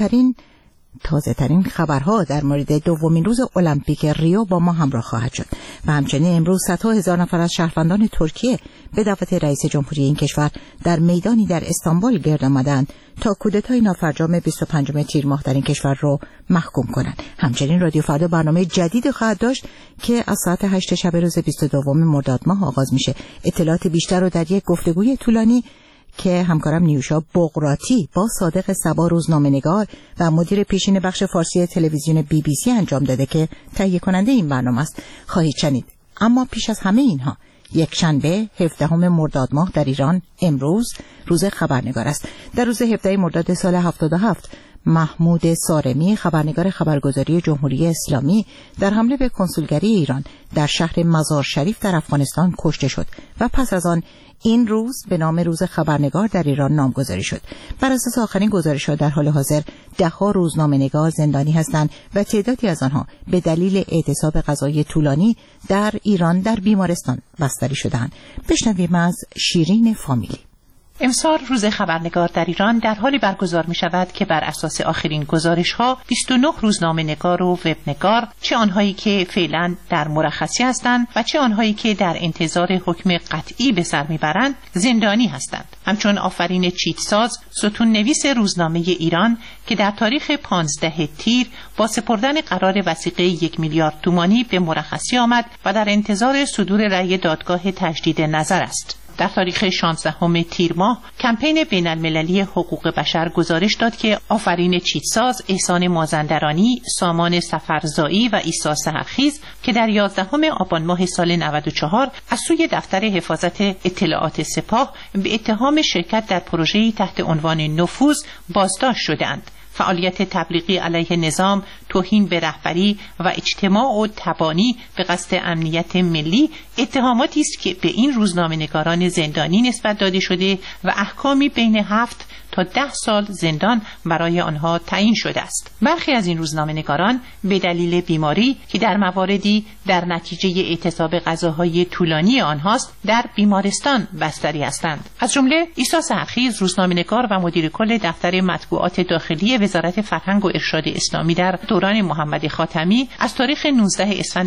ترین خبرها در مورد دومین روز المپیک ریو با ما همراه خواهد شد و همچنین امروز صدها هزار نفر از شهروندان ترکیه به دعوت رئیس جمهوری این کشور در میدانی در استانبول گرد آمدند تا کودتای نافرجام 25 تیر ماه در این کشور رو محکوم کنند. همچنین رادیو فردا برنامه جدیدی خواهد داشت که از ساعت 8 شب روز 22 مرداد ماه آغاز میشه. اطلاعات بیشتر رو در یک گفتگوی طولانی که همکارم نیوشا بغراتی با صادق صبا روزنامه‌نگار و مدیر پیشین بخش فارسی تلویزیون BBC انجام داده که تهیه کننده این برنامه است خواهید شنید. اما پیش از همه اینها، یک شنبه 17 مرداد ماه در ایران امروز روز خبرنگار است. در روز 17 مرداد سال 77 محمود سارمی، خبرنگار خبرگزاری جمهوری اسلامی، در حمله به کنسولگری ایران در شهر مزار شریف در افغانستان کشته شد و پس از آن این روز به نام روز خبرنگار در ایران نامگذاری شد. بر اساس آخرین گزارش‌ها در حال حاضر ده‌ها روزنامه‌نگار زندانی هستند و تعدادی از آنها به دلیل اعتصاب غذایی طولانی در ایران در بیمارستان بستری شدند. بشنویم از شیرین فامیلی. امسال روز خبرنگار در ایران در حالی برگزار می شود که بر اساس آخرین گزارش ها 29 روزنامه‌نگار و وبنگار، چه آنهایی که فعلا در مرخصی هستند و چه آنهایی که در انتظار حکم قطعی به سر میبرند، زندانی هستند. همچون آفرین چیتساز، ستون نویس روزنامه ایران که در تاریخ 15 تیر با سپردن قرار وثیقه 1 میلیارد تومانی به مرخصی آمد و در انتظار صدور رأی دادگاه تجدید نظر است. در تاریخ 16 تیر ماه کمپین بین المللی حقوق بشر گزارش داد که آفرین چیتساز، احسان مازندرانی، سامان سفرزایی و عیسی سحرخیز که در 11 آبان ماه سال 94 از سوی دفتر حفاظت اطلاعات سپاه به اتهام شرکت در پروژه‌ای تحت عنوان نفوذ بازداشت شدند. فعالیت تبلیغی علیه نظام، توهین به رهبری و اجتماع و تبانی به قصد امنیت ملی اتهاماتی است که به این روزنامه‌نگاران زندانی نسبت داده شده و احکامی بین 7 تا 10 سال زندان برای آنها تعیین شده است. برخی از این روزنامه‌نگاران به دلیل بیماری که در مواردی در نتیجه اعتصاب غذاهای طولانی آنهاست در بیمارستان بستری هستند. از جمله عیسی سحرخیز، روزنامه‌نگار و مدیر کل دفتر مطبوعات داخلی وزارت فرهنگ و ارشاد اسلامی در دوران محمد خاتمی، از تاریخ 19 اسفند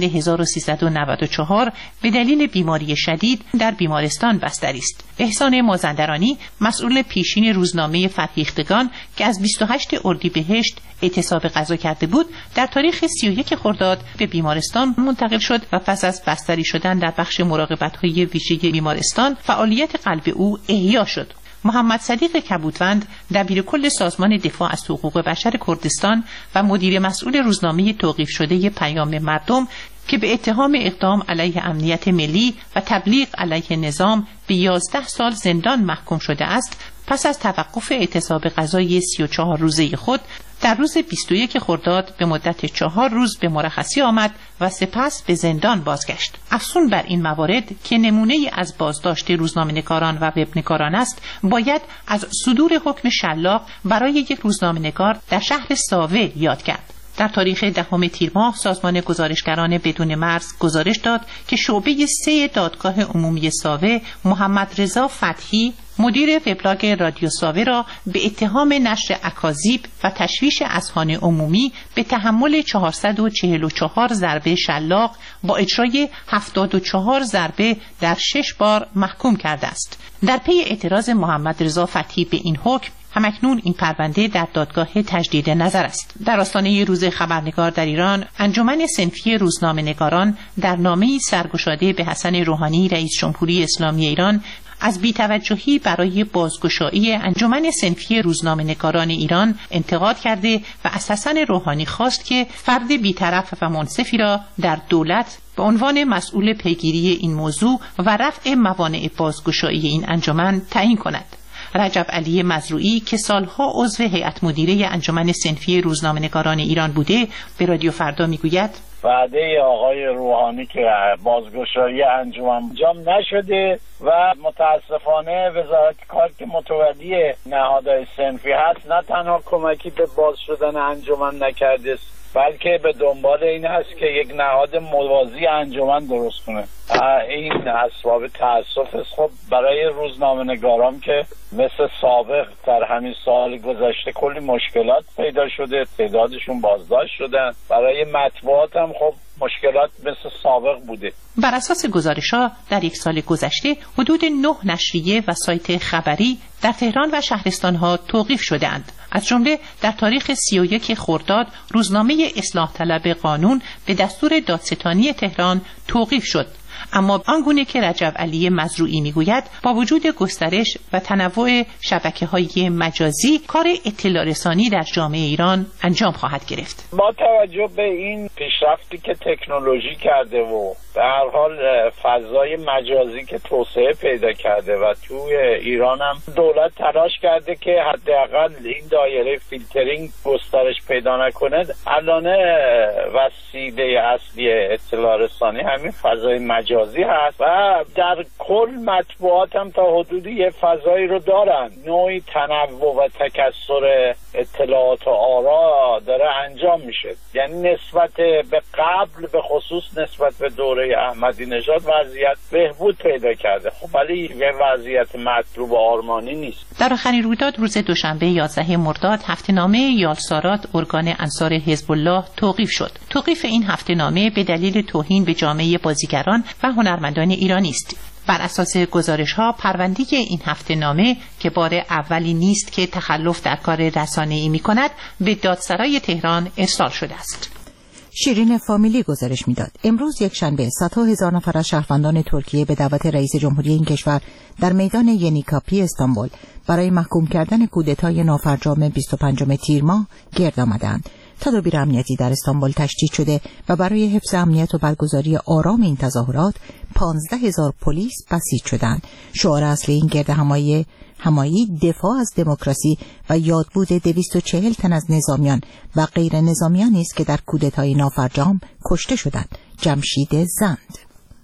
1394 به دلیل بیماری شدید در بیمارستان بستری است. احسان مازندرانی، مسئول پیشین روزنامه فرهیختگان که از 28 اردیبهشت اعتصاب غذا کرده بود، در تاریخ 31 خرداد به بیمارستان منتقل شد و پس از بستری شدن در بخش مراقبت‌های ویژه بیمارستان فعالیت قلب او احیا شد. محمد صدیق کبودوند، دبیر کل سازمان دفاع از حقوق بشر کردستان و مدیر مسئول روزنامه توقیف شده پیام مردم که به اتهام اقدام علیه امنیت ملی و تبلیغ علیه نظام به 11 سال زندان محکوم شده است، پس از توقف اعتصاب غذایی 34 روزه خود در روز 21 خرداد به مدت 4 روز به مرخصی آمد و سپس به زندان بازگشت. افزون بر این موارد که نمونه‌ای از بازداشت روزنامه‌نگاران و وبنگاران است، باید از صدور حکم شلاق برای یک روزنامه‌نگار در شهر ساوه یاد کرد. در تاریخ 10 تیر ماه سازمان گزارشگران بدون مرز گزارش داد که شعبه 3 دادگاه عمومی ساوه محمد رضا فتحی مدیر وبلاگ رادیو ساوه را به اتهام نشر اکاذیب و تشویش اذهان عمومی به تحمل 444 ضربه شلاق با اجرای 74 ضربه در 6 بار محکوم کرده است. در پی اعتراض محمد رضا فتحی به این حکم، همکنون این پرونده در دادگاه تجدید نظر است. در آستانه روز خبرنگار در ایران، انجمن صنفی روزنامه‌نگاران در نامه‌ای سرگشاده به حسن روحانی رئیس جمهوری اسلامی ایران از بی‌توجهی برای بازگشایی انجمن صنفی روزنامه‌نگاران ایران انتقاد کرده و از حسن روحانی خواست که فرد بی‌طرف و منصفی را در دولت به عنوان مسئول پیگیری این موضوع و رفع موانع بازگشایی این انجمن تعیین کند. رجب علی مزروعی که سالها عضو هیئت مدیره انجمن صنفی روزنامه‌نگاران ایران بوده، به رادیو فردا میگوید وعده آقای روحانی که بازگشایی انجمن انجام نشده و متاسفانه وزارت کار که متولی نهادهای صنفی هست نه تنها کمکی به باز شدن انجمن نکرده بلکه به دنبال این هست که یک نهاد موازی انجمن درست کنه. این اسباب تأسف است. خب برای روزنامه‌نگاران که مثل سابق در همین سال گذشته کلی مشکلات پیدا شده، تعدادشون بازداشت شدن. برای مطبوعات هم خب مشکلات مثل سابق بوده. بر اساس گزارش‌ها در یک سال گذشته حدود 9 نشریه و سایت خبری در تهران و شهرستان‌ها توقیف شده‌اند. از جمله در تاریخ 31 خرداد روزنامه اصلاح طلب قانون به دستور دادستانی تهران توقیف شد. اما آنگونه که رجب علی مزروعی میگوید، با وجود گسترش و تنوع شبکه‌های مجازی، کار اطلاع رسانی در جامعه ایران انجام خواهد گرفت. با توجه به این پیشرفتی که تکنولوژی کرده و به هر حال فضای مجازی که توسعه پیدا کرده و توی ایران هم دولت تلاش کرده که حداقل این دایره فیلترینگ گسترش پیدا نکنه، الان وسیله اصلی اطلاع رسانی همین فضای مجازی هست و در کل مطبوعات هم تا حدودی یه فضایی رو دارن. نوعی تنوع و تکثر اطلاعات و آرا داره انجام میشه. یعنی نسبت به قبل به خصوص نسبت به دوره احمدی نژاد وضعیت بهبود پیدا کرده. خب ولی یه وضعیت مطلوب و آرمانی نیست. در آخرین رویداد روز دوشنبه 11 مرداد هفته‌نامه یالسارات ارگان انصار حزب الله توقیف شد. توقیف این هفته‌نامه به دلیل توهین به جامعه بازیگران و هنرمندان ایرانی است. بر اساس گزارش‌ها پرونده این هفته‌نامه که بار اولی نیست که تخلف در کار رسانه‌ای می‌کند به دادسرای تهران ارسال شده است. شیرین فامیلی گزارش میداد امروز یک شنبه صدها هزار نفر از شهروندان ترکیه به دعوت رئیس جمهوری این کشور در میدان ینیکاپی استانبول برای محکوم کردن کودتای نافرجام 25 تیر ماه گرد آمدند. تدابیر امنیتی در استانبول تشدید شده و برای حفظ امنیت و برگزاری آرام این تظاهرات 15,000 پلیس بسیج شدند. شعار اصلی این گرد همایی دفاع از دموکراسی و یادبود 240 تن از نظامیان و غیر نظامیانی است که در کودتای نافرجام کشته شدند. جمشید زند.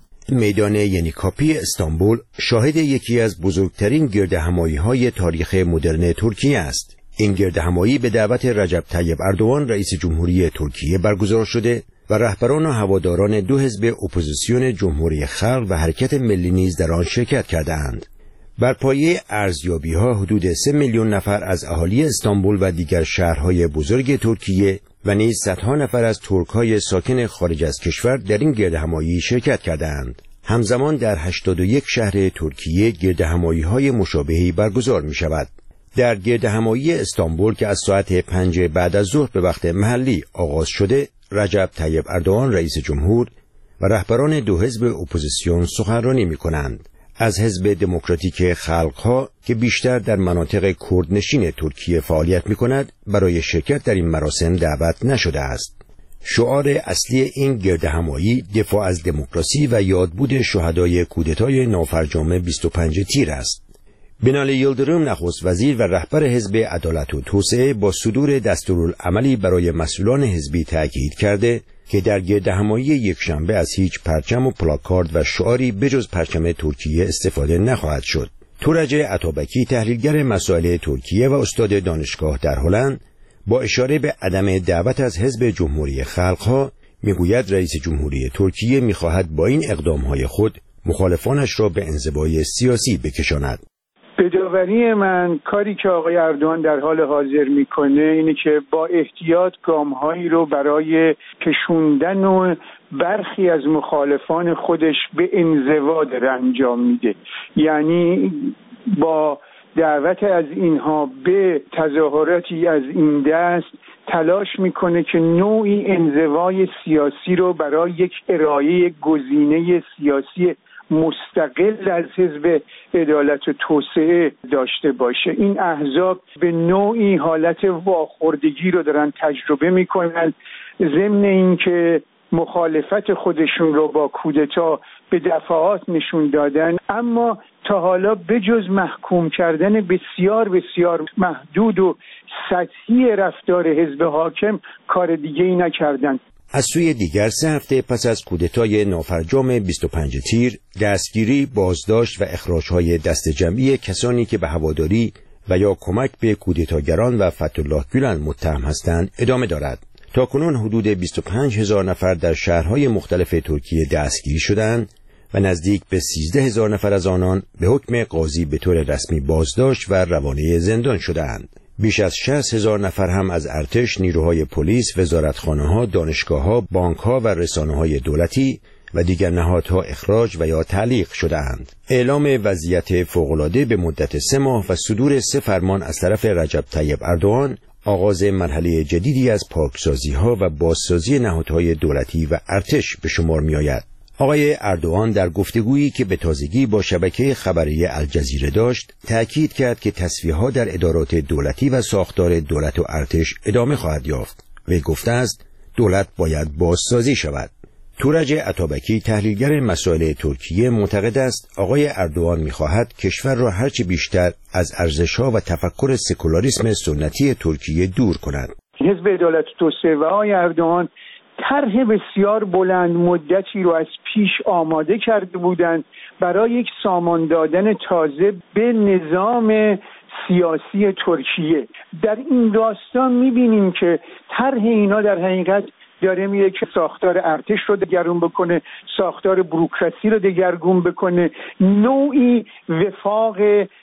میدان ینیکاپی استانبول شاهد یکی از بزرگترین گردهمایی‌های تاریخ مدرن ترکیه است. این گردهمایی به دعوت رجب طیب اردوغان رئیس جمهوری ترکیه برگزار شده و رهبران و هواداران دو حزب اپوزیسیون جمهوری خلق و حرکت ملی نیز در آن شرکت کردند. بر پایه ارزیابی‌ها حدود 3 میلیون نفر از اهالی استانبول و دیگر شهرهای بزرگ ترکیه و نیز صدها نفر از ترک‌های ساکن خارج از کشور در این گردهمایی شرکت کردند. همزمان در 81 شهر ترکیه گردهمایی‌های مشابهی برگزار می‌شود. در گردهمایی استانبول که از ساعت 5 بعد از ظهر به وقت محلی آغاز شده، رجب طیب اردوغان رئیس جمهور و رهبران دو حزب اپوزیسیون سخنرانی می‌کنند. از حزب دموکراتیک خلق‌ها که بیشتر در مناطق کردنشین ترکیه فعالیت می‌کند، برای شرکت در این مراسم دعوت نشده است. شعار اصلی این گردهمایی دفاع از دموکراسی و یادبود شهدای کودتای نافرجام 25 تیر است. بینالی یلدرم نخست وزیر و رهبر حزب عدالت و توسعه با صدور دستورالعملی برای مسئولان حزبی تاکید کرده که در گردهمایی یکشنبه از هیچ پرچم و پلاکارد و شعاری بجز پرچم ترکیه استفاده نخواهد شد. تورج عطابکی تحلیلگر مسائل ترکیه و استاد دانشگاه در هلند با اشاره به عدم دعوت از حزب جمهوری خلق‌ها میگوید رئیس جمهوری ترکیه میخواهد با این اقدامهای خود مخالفانش را به انزوای سیاسی بکشاند. به داوری من کاری که آقای اردوغان در حال حاضر میکنه اینه که با احتیاط گامهایی رو برای کشوندن و برخی از مخالفان خودش به انزوا داره انجام میده. یعنی با دعوت از اینها به تظاهراتی از این دست تلاش میکنه که نوعی انزوای سیاسی رو برای یک ارائه گزینه سیاسی مستقل از حزب عدالت و توسعه داشته باشه. این احزاب به نوعی حالت واخوردگی رو دارن تجربه میکنن، ضمن اینکه مخالفت خودشون رو با کودتا به دفعات نشون دادن، اما تا حالا بجز محکوم کردن بسیار بسیار محدود و سطحی رفتار حزب حاکم کار دیگه ای نکردن. از سوی دیگر 3 هفته پس از کودتای نافرجام 25 تیر، دستگیری، بازداشت و اخراج‌های دسته‌جمعی کسانی که به هواداری و یا کمک به کودتاگران و فتح‌الله گولن متهم هستند ادامه دارد. تاکنون حدود 25,000 نفر در شهرهای مختلف ترکیه دستگیری شدند و نزدیک به 13,000 نفر از آنان به حکم قاضی به طور رسمی بازداشت و روانه زندان شدند. بیش از 60,000 نفر هم از ارتش، نیروهای پلیس، وزارتخانه‌ها، دانشگاه‌ها، بانک‌ها و رسانه‌های دولتی و دیگر نهادها اخراج و یا تعلیق شده‌اند. اعلام وضعیت فوق‌العاده به مدت 3 ماه و صدور 3 فرمان از طرف رجب طیب اردوغان آغاز مرحله جدیدی از پاکسازی‌ها و بازسازی نهادهای دولتی و ارتش به شمار می‌آید. آقای اردوغان در گفتگویی که به تازگی با شبکه خبری الجزیره داشت، تأکید کرد که تصفیه‌ها در ادارات دولتی و ساختار دولت و ارتش ادامه خواهد یافت. وی گفته است دولت باید بازسازی شود. تورج عطابکی تحلیلگر مسائل ترکیه معتقد است آقای اردوغان می‌خواهد کشور را هرچه بیشتر از ارزش‌ها و تفکر سکولاریسم سنتی ترکیه دور کند. حزب عدالت و توسعه و آقای اردوغان طرح بسیار بلند مدتی رو از پیش آماده کرده بودند برای یک سامان دادن تازه به نظام سیاسی ترکیه. در این داستان می‌بینیم که طرح اینا در حقیقت داره میره که ساختار ارتش رو دگرگون بکنه، ساختار بوروکراسی رو دگرگون بکنه، نوعی وفاق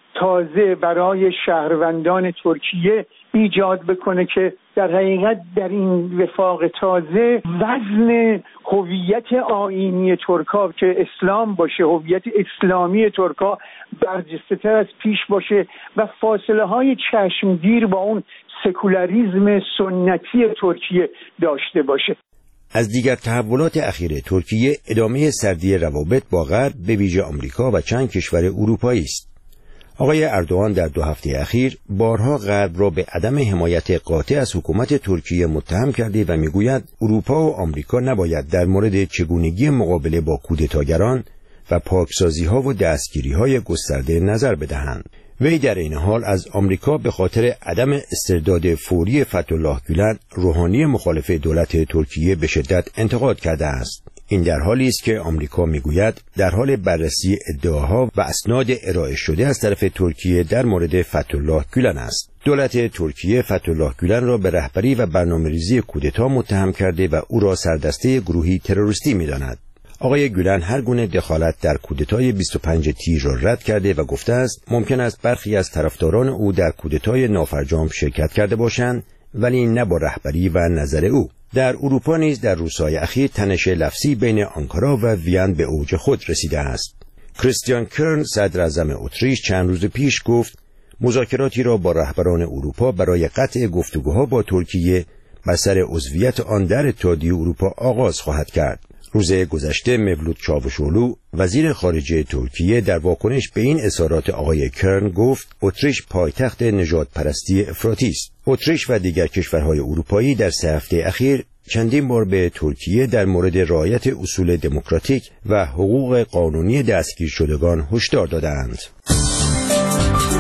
تازه برای شهروندان ترکیه ایجاد بکنه که در حقیقت در این وفاق تازه وزن هویت آیینی ترکا که اسلام باشه، هویت اسلامی ترکا برجسته‌تر از پیش باشه و فاصله های چشمگیر با اون سکولاریسم سنتی ترکیه داشته باشه. از دیگر تحولات اخیر ترکیه ادامه سردی روابط با غرب به ویژه آمریکا و چند کشور اروپایی است. آقای اردوغان در 2 هفته اخیر بارها غرب را به عدم حمایت قاطع از حکومت ترکیه متهم کرده و میگوید اروپا و آمریکا نباید در مورد چگونگی مقابله با کودتاگران و پاکسازی‌ها و دستگیری‌های گسترده نظر بدهند. وی در این حال از آمریکا به خاطر عدم استرداد فوری فتح‌الله گولن، روحانی مخالف دولت ترکیه، به شدت انتقاد کرده است. این در حالی است که آمریکا میگوید در حال بررسی ادعاها و اسناد ارائه شده از طرف ترکیه در مورد فتح‌الله گولن است. دولت ترکیه فتح‌الله گولن را به رهبری و برنامه‌ریزی کودتا متهم کرده و او را سردسته گروهی تروریستی می‌داند. آقای گولن هر گونه دخالت در کودتای 25 تیر را رد کرده و گفته است ممکن است برخی از طرفداران او در کودتای نافرجام شرکت کرده باشند، ولی نه با رهبری و نظر او. در اروپا نیز در روزهای اخیر تنش لفظی بین آنکارا و وین به اوج خود رسیده است. کریستیان کرن، صدر اعظم اتریش، چند روز پیش گفت مذاکراتی را با رهبران اروپا برای قطع گفتگوها با ترکیه بر سر عضویت آن در اتحادیه اروپا آغاز خواهد کرد. روز گذشته مevlut چاوشولو، وزیر خارجه ترکیه، در واکنش به این اظهارات آقای کرن گفت اتریش پایتخت نژاد پرستی افراطی است. اتریش و دیگر کشورهای اروپایی در 3 هفته اخیر چندین بار به ترکیه در مورد رعایت اصول دموکراتیک و حقوق قانونی دستگیر شدگان هشدار دادند.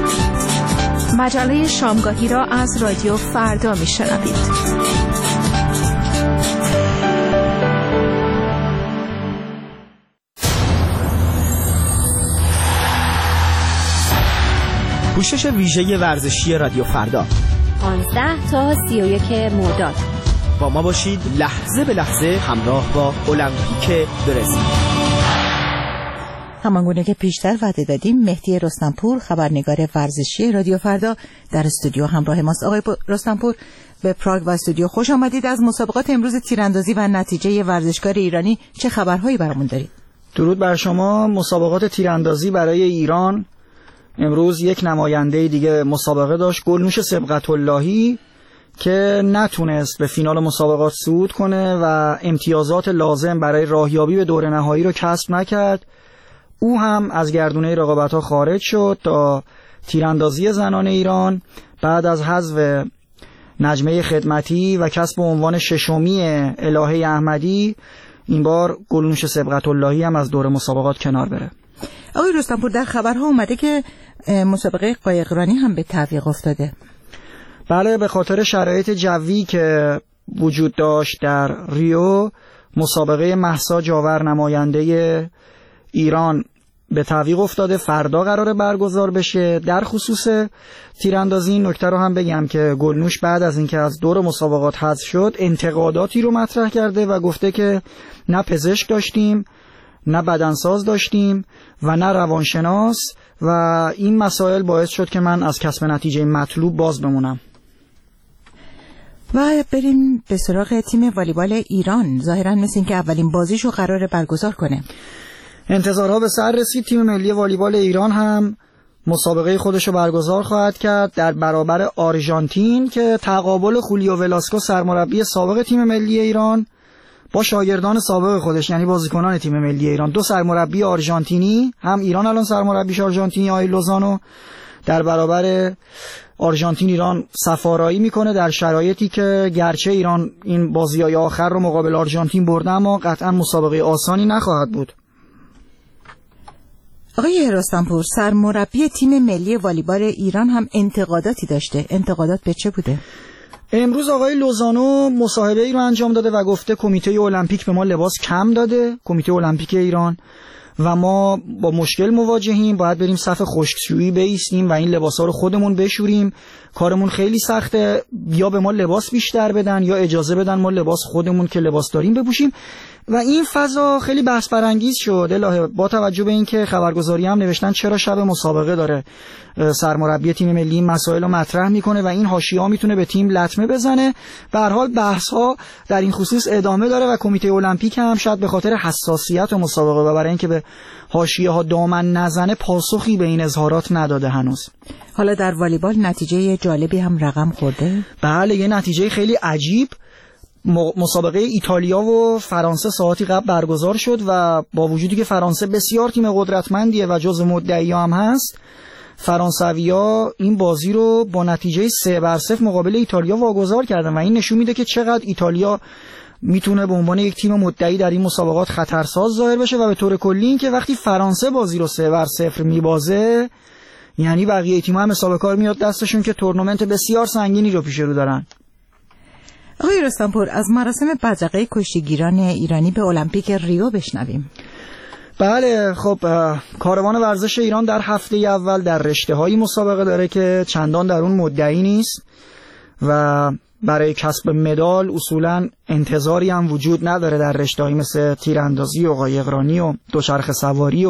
مجله شامگاهی را از رادیو فردا میشنوید. پوشش ویژه ورزشی رادیو فردا 15 تا 31 مرداد. با ما باشید لحظه به لحظه همراه با المپیک برزیل. همانگونه که پیشتر وعده دادیم، مهدی رستمپور خبرنگار ورزشی رادیو فردا در استودیو همراه ماست. آقای رستمپور، به پراگ و استودیو خوش آمدید. از مسابقات امروز تیراندازی و نتیجه ورزشکار ایرانی چه خبرهایی برامون دارید؟ درود بر شما. مسابقات تیراندازی برای ایران امروز یک نماینده دیگه مسابقه داشت، گلنوش سبقت‌اللهی، که نتونست به فینال مسابقات صعود کنه و امتیازات لازم برای راهیابی به دور نهایی رو کسب نکرد. او هم از گردونه رقابت‌ها خارج شد. تا تیراندازی زنان ایران بعد از حذف نجمه خدمتی و کسب عنوان ششمی الهه احمدی، این بار گلنوش سبقت‌اللهی هم از دور مسابقات کنار بره. آقای رستمپور، در خبرها اومده که مسابقه قایقرانی هم به تعویق افتاده. بله، به خاطر شرایط جوی که وجود داشت در ریو، مسابقه مهسا جاور نماینده ایران به تعویق افتاده. فردا قراره برگزار بشه. در خصوص تیراندازی این نکته رو هم بگم که گلنوش بعد از اینکه از دور مسابقات حذف شد انتقاداتی رو مطرح کرده و گفته که نه پزشک داشتیم، نه بدنساز داشتیم و نه روانشناس و این مسائل باعث شد که من از کسب نتیجه مطلوب باز بمونم. و بریم به سراغ تیم والیبال ایران. ظاهراً مثل این که اولین بازیشو قراره برگزار کنه. انتظارها به سر رسید. تیم ملی والیبال ایران هم مسابقه خودشو برگزار خواهد کرد در برابر آرژانتین که تقابل خولیو ولاسکو سرمربی سابق تیم ملی ایران با شاگردان سابق خودش، یعنی بازیکنان تیم ملی ایران، دو سرمربی آرژانتینی، هم ایران الان سرمربیش آرژانتینی آقای لوزانو، در برابر آرژانتین ایران سفارایی میکنه در شرایطی که گرچه ایران این بازی‌های آخر رو مقابل آرژانتین برده اما قطعا مسابقه آسانی نخواهد بود. آقای رستمپور، سرمربی تیم ملی والیبال ایران هم انتقاداتی داشته. انتقادات به چه بوده؟ امروز آقای لوزانو مصاحبه‌ای رو انجام داده و گفته کمیته المپیک به ما لباس کم داده، کمیته المپیک ایران، و ما با مشکل مواجهیم، باید بریم صف خشکشویی بایستیم و این لباسا رو خودمون بشوریم. کارمون خیلی سخته، یا به ما لباس بیشتر بدن یا اجازه بدن ما لباس خودمون که لباس داریم بپوشیم. و این فضا خیلی بحث برانگیز شد. الهه با توجه به اینکه خبرگزاری هم نوشتن چرا شب مسابقه داره سرمربی تیم ملی مسائل رو مطرح میکنه و این حاشیه‌ها میتونه به تیم لطمه بزنه. به هر حال بحث ها در این خصوص ادامه داره و کمیته المپیک هم شاید به خاطر حساسیت مسابقه و برای اینکه به حاشیه‌ها دامن نزنه پاسخی به این اظهارات نداده هنوز. حالا در والیبال نتیجه جالبی هم رقم خورده؟ بله، یه نتیجه خیلی عجیب. مسابقه ایتالیا و فرانسه ساعتی قبل برگزار شد و با وجودی که فرانسه بسیار تیم قدرتمندیه و جزو مدعی‌ها هم هست، فرانسوی‌ها این بازی رو با نتیجه 3-0 مقابل ایتالیا واگذار کردن و این نشون میده که چقدر ایتالیا میتونه به عنوان یک تیم مدعی در این مسابقات خطرساز ظاهر بشه و به طور کلی این که وقتی فرانسه بازی رو 3-0 میبازه یعنی بقیه تیم‌ها هم حساب کار میاد دستشون که تورنمنت بسیار سنگینی رو پیش رو دارن. آقای رستمپور، از مراسم بدرقه کشتیگیران ایرانی به المپیک ریو بشنویم. بله، خب کاروان ورزش ایران در هفته اول در رشته‌های مسابقه داره که چندان در اون مدعی نیست و برای کسب مدال اصولاً انتظاری هم وجود نداره در رشته‌هایی مثل تیراندازی و قایقرانی و دوچرخه سواری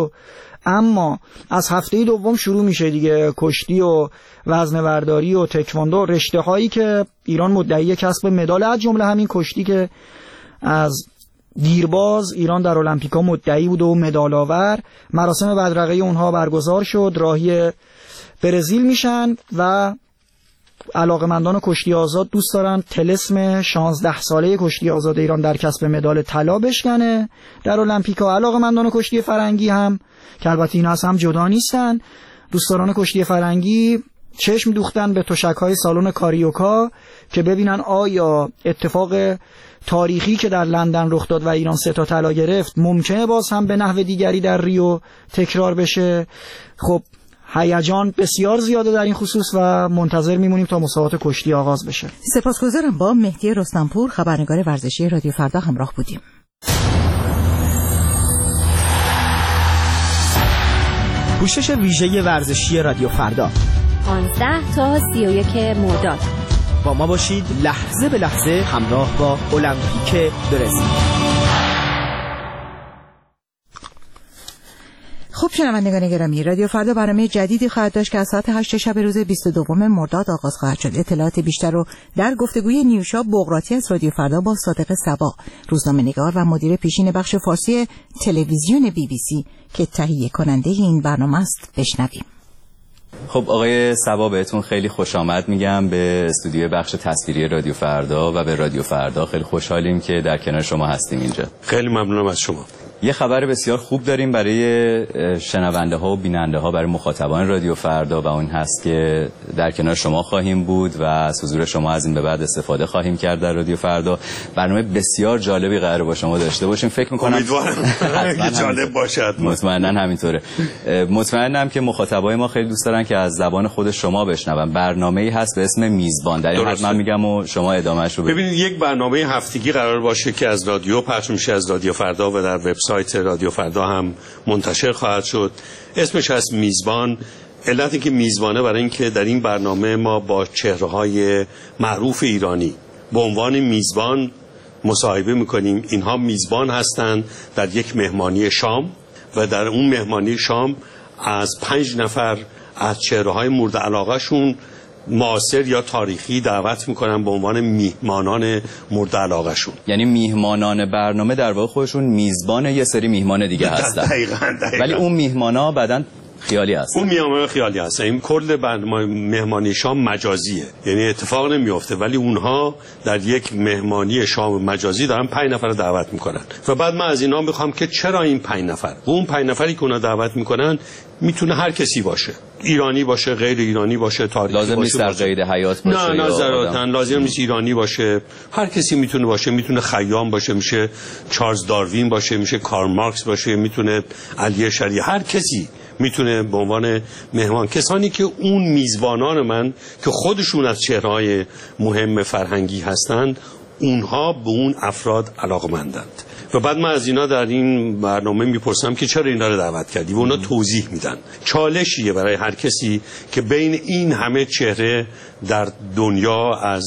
اما از هفته دوم شروع میشه دیگه کشتی و وزنه‌برداری و تکواندو، رشته‌هایی که ایران مدعی کسب مدال، از جمله همین کشتی که از دیرباز ایران در المپیکا مدعی بود و مدال آور. مراسم بدرقه اونها برگزار شد، راهی برزیل میشن و علاقمندان کشتی آزاد دوست دارن طلسم 16 ساله کشتی آزاد ایران در کسب مدال طلا بشکنه در المپیکا. علاقمندان کشتی فرنگی هم که البته اینا هم جدا نیستن، دوستداران کشتی فرنگی چشم دوختن به تشک‌های سالن کاریوکا که ببینن آیا اتفاق تاریخی که در لندن رخ داد و ایران 3 تا طلا گرفت ممکنه باز هم به نحو دیگری در ریو تکرار بشه. خب هیجان بسیار زیاده در این خصوص و منتظر میمونیم تا مسابقات کشتی آغاز بشه. سپاسگزارم. با مهدی رستمپور خبرنگار ورزشی رادیو فردا همراه بودیم. پوشش ویژه ورزشی رادیو فردا 15 تا 31 مرداد. با ما باشید لحظه به لحظه همراه با المپیک برزیل. خب شنوندگان گرامی، رادیو فردا برنامه جدیدی خواهد داشت که از ساعت 8 شب روز 22 مرداد آغاز خواهد شد. اطلاعات بیشتر رو در گفتگوی نیوشا بغراتی از رادیو فردا با صادق صبا، روزنامه‌نگار و مدیر پیشین بخش فارسی تلویزیون BBC که تهیه کننده این برنامه است بشنویم. خب آقای صبا، بهتون خیلی خوش آمد میگم به استودیو بخش تصویری رادیو فردا و به رادیو فردا. خیلی خوشحالیم که در کنار شما هستیم اینجا. خیلی ممنونم از شما. یه خبر بسیار خوب داریم برای شنونده ها و بیننده ها، برای مخاطبان رادیو فردا، و اون هست که در کنار شما خواهیم بود و از حضور شما از این به بعد استفاده خواهیم کرد در رادیو فردا. برنامه بسیار جالبی قراره با شما داشته باشیم. فکر می‌کنم امیدوارم که جالب باشد. مطمئناً همینطوره. مطمئنم که مخاطبای ما خیلی دوست دارن که از زبان خود شما بشنون. برنامه‌ای هست به اسم میزبان. در این حد من میگم و شما ادامه‌اش رو ببینید. یک برنامه هفتگی قرار باشه که از رادیو پخش میشه، از رادیو فردا، و در وبسایت رادیو فردا هم منتشر خواهد شد. اسمش هست میزبان. علتی که میزبانه برای اینکه در این برنامه ما با چهره‌های معروف ایرانی به عنوان میزبان مصاحبه میکنیم. اینها میزبان هستند در یک مهمانی شام و در اون مهمانی شام از 5 نفر از چهره‌های مورد علاقه‌شون معاصر یا تاریخی دعوت میکنن به عنوان میهمانان مورد علاقه شون. یعنی میهمانان برنامه در واقع خودشون میزبان یه سری میهمان دیگه هستن. دقیقاً. ولی اون میهمانا بعدن خیالی هستن. اون میهمان خیالی هستن. این کل برنامه مهمانی شام مجازیه، یعنی اتفاق نمیفته، ولی اونها در یک مهمانی شام مجازی دارن 5 نفر دعوت میکنن و بعد من از اینا میخوام که چرا این 5 نفر و اون 5 نفری که اونا دعوت میکنن میتونه هر کسی باشه، ایرانی باشه، غیر ایرانی باشه، تاریخی باشه. لازم نیست در قید حیات باشه. نه ضرورتاً لازم نیست ایرانی باشه. هر کسی میتونه باشه. میتونه خیام باشه، میشه چارلز داروین باشه، میشه کارل مارکس باشه، میتونه علی شریعه، هر کسی میتونه به عنوان مهمان. کسانی که اون میزبانان من که خودشون از چهره‌های مهم فرهنگی هستند، اونها به اون افراد علاقه‌مندند و بعد من از اینا در این برنامه میپرسم که چرا اینا رو دعوت کردی و اونا توضیح میدن. چالشیه برای هر کسی که بین این همه چهره در دنیا از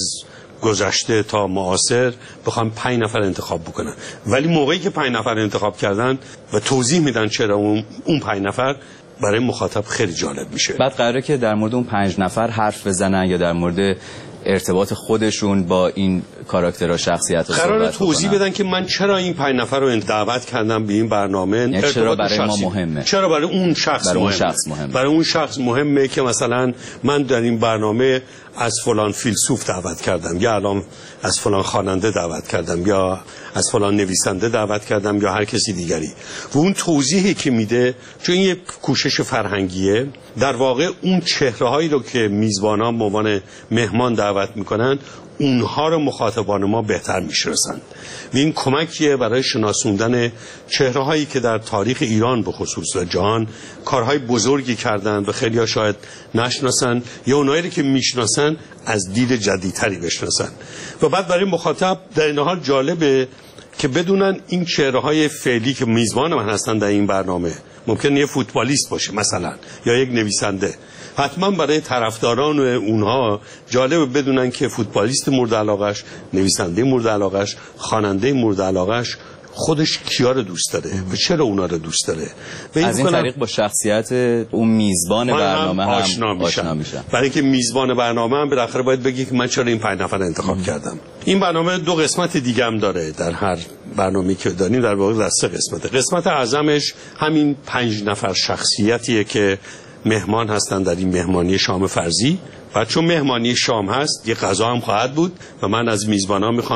گذشته تا معاصر بخوام 5 نفر انتخاب بکنن، ولی موقعی که 5 نفر انتخاب کردن و توضیح میدن چرا اون 5 نفر، برای مخاطب خیلی جالب میشه. بعد قراره که در مورد اون 5 نفر حرف بزنن یا در مورد ارتباط خودشون با این کاراکترها، شخصیت‌ها قراره توضیح بدن که من چرا این 5 نفر رو دعوت کردم به این برنامه. یعنی چرا برای ما مهمه، چرا برای اون شخص مهمه. برای اون شخص مهمه که مثلا من در این برنامه از فلان فیلسوف دعوت کردم، یا الان از فلان خواننده دعوت کردم، یا از فلان نویسنده دعوت کردم، یا هر کسی دیگری. و اون توضیحی که میده، چون این یک کوشش فرهنگیه، در واقع اون چهره‌هایی رو که میزبانان به عنوان مهمان دعوت میکنن، اونها رو مخاطبان ما بهتر میشناسند و این کمکیه برای شناسوندن چهره‌هایی که در تاریخ ایران به خصوص و جهان کارهای بزرگی کردند و خیلی‌ها شاید نشناسن، یا اونایی که میشناسن از دید جدیدتری بشناسن. و بعد برای مخاطب در این حال جالبه که بدونن این چهره‌های فعلی که میزبان من هستن در این برنامه، ممکن یه فوتبالیست باشه مثلا، یا یک نویسنده. حتما برای طرفداران اونها جالبه بدونن که فوتبالیست مورد علاقش، نویسنده مورد علاقش، خواننده مورد علاقش خودش کیا رو دوست داره و چرا اونا رو دوست داره. از این طریق با شخصیت اون میزبان برنامه هم آشنا میشن. برای اینکه میزبان برنامه هم بالاخره باید بگی که من چرا این 5 نفر انتخاب کردم. این برنامه 2 قسمت دیگه هم داره. در هر برنامه‌ای که داریم در واقع در 3 قسمته. قسمت اعظمش همین 5 نفر شخصیتیه که مهمان هستن در این مهمانی شام فرضی. و چون مهمانی شام هست، یه غذا هم خواهد بود و من از میزبانان میخوام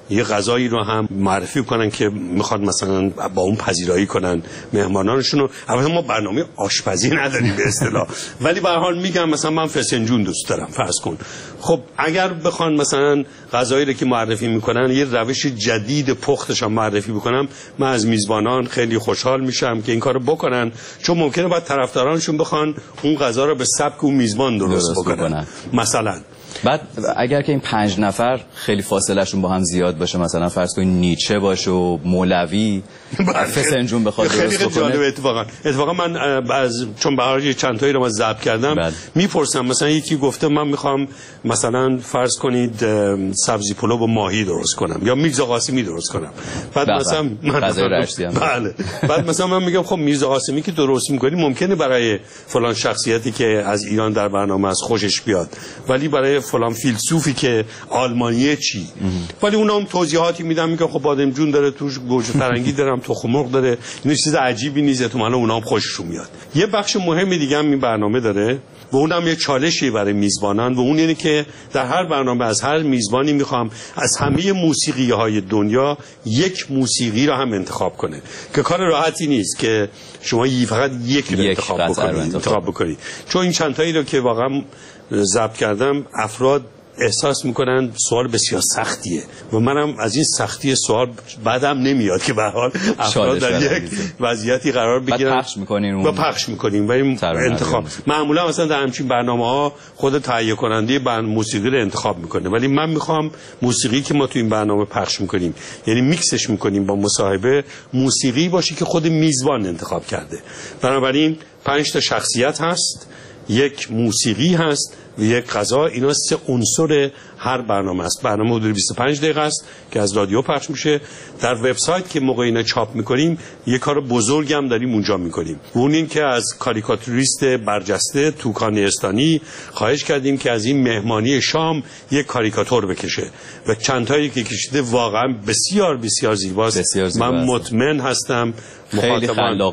یه غذایی رو هم معرفی کنن که میخواد مثلا با اون پذیرایی کنن مهمانانشون رو. البته ما برنامه آشپزی نداریم به اصطلاح، ولی به هر حال میگم مثلا من فسنجون دوست دارم فرض کن. خب اگر بخوان مثلا غذایی رو که معرفی میکنن یه روش جدید پختش هم معرفی بکنم، من از میزبانان خیلی خوشحال میشم که این کارو بکنن، چون ممکنه بعد طرفدارانشون بخوان اون غذا رو به سبک اون میزبان درست بکنن. مثلا بعد اگر که این 5 نفر خیلی فاصله شون با هم زیاد باشه، مثلا فرض کنید نیچه باشه و مولوی فسنجون بخواد درست بکنه، خیلی اتفاقا من چون بهار چند تایی رو من ضبط کردم میپرسم، مثلا یکی گفته من میخوام مثلا فرض کنید سبزی پلو با ماهی درست کنم یا میرزا قاسمی درست کنم، بعد مثلا غذای رشتی هم بعد مثلا من میگم خب میرزا قاسمی که درست میکنی ممکنه برای فلان شخصیتی که از ایران در برنامه از خوشش بیاد، ولی برای فلان فیلسوفی که آلمانیه چی؟ ولی اونا هم توضیحاتی میدن، میگن خب بادمجون داره توش، گوجه فرنگی داره، تخم مرغ داره، این چیز عجیبی نیست، تو حالا اونا هم خوششون میاد. یه بخش مهمی دیگه هم این برنامه داره و اونم یه چالشی برای میزبانان و اون اینه که در هر برنامه از هر میزبانی میخوام از همه موسیقی‌های دنیا یک موسیقی رو هم انتخاب کنه، که کار راحتی نیست که شما فقط یک رو انتخاب بکنید. چون این چند تایی رو که واقعا ضبط کردم افراد احساس میکنن سوال بسیار سختیه و منم از این سختی سوال بعدم نمیاد که به هر حال افراد در یک وضعیتی قرار بگیرن و پخش میکنیم و این انتخاب معمولا مثلا در همچین برنامه‌ها خود تهیه کننده موسیقی رو انتخاب میکنه، ولی من میخوام موسیقی که ما تو این برنامه پخش میکنیم، یعنی میکسش میکنیم با مصاحبه، موسیقی باشه که خود میزبان انتخاب کرده. بنابراین 5 تا شخصیت هست، یک موسیقی هست و یک غذا. اینا 3 عنصر هر برنامه است. برنامه حدود 25 دقیقه است که از رادیو پخش میشه. در وبسایت که موقع اینا چاپ میکنیم یه کار بزرگی هم داریم اونجا میکنیم، اون این که از کاریکاتوریست برجسته توکان استانی خواهش کردیم که از این مهمانی شام یک کاریکاتور بکشه و چند تایی که کشیده واقعا بسیار بسیار زیباست. من مطمئن هستم خیلی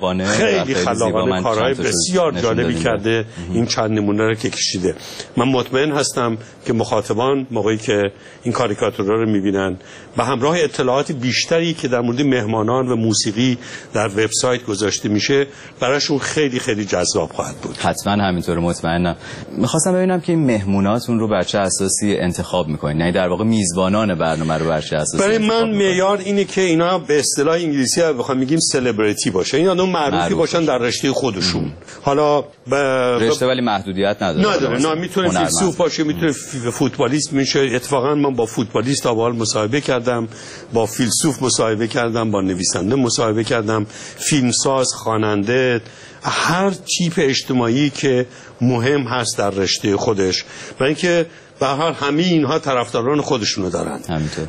خلاقانه کارهای بسیار جالبی کرده این چند نمونه رو که کشیده. من مطمئن هستم که مخاطبان موقعی که این کاریکاتورها رو میبینن به همراه اطلاعات بیشتری که در مورد مهمانان و موسیقی در وبسایت گذاشته میشه براشون خیلی خیلی جذاب خواهد بود. حتما همینطور، مطمئنم. میخواستم ببینم که این مهموناتون رو بر چه اساسی انتخاب میکنین، یعنی در واقع میزبانان برنامه رو بر چه اساسی؟ برای من معیار اینه که اینا به اصطلاح انگلیسی بخوام میگیم سلبریتی باشه، اینا معروفی باشن در رشته خودشون. حالا رشته ولی محدودیت نداره. نه میتونه فیلسوف باشه، میتونه فوتبالیست میشه. اتفاقا من با فوتبالیست اول مصاحبه کردم، با فیلسوف مصاحبه کردم، با نویسنده مصاحبه کردم، فیلمساز، خواننده، هر تیپ اجتماعی که مهم هست در رشته خودش. و اینکه به هر حال همه اینها طرفداران خودشونو دارن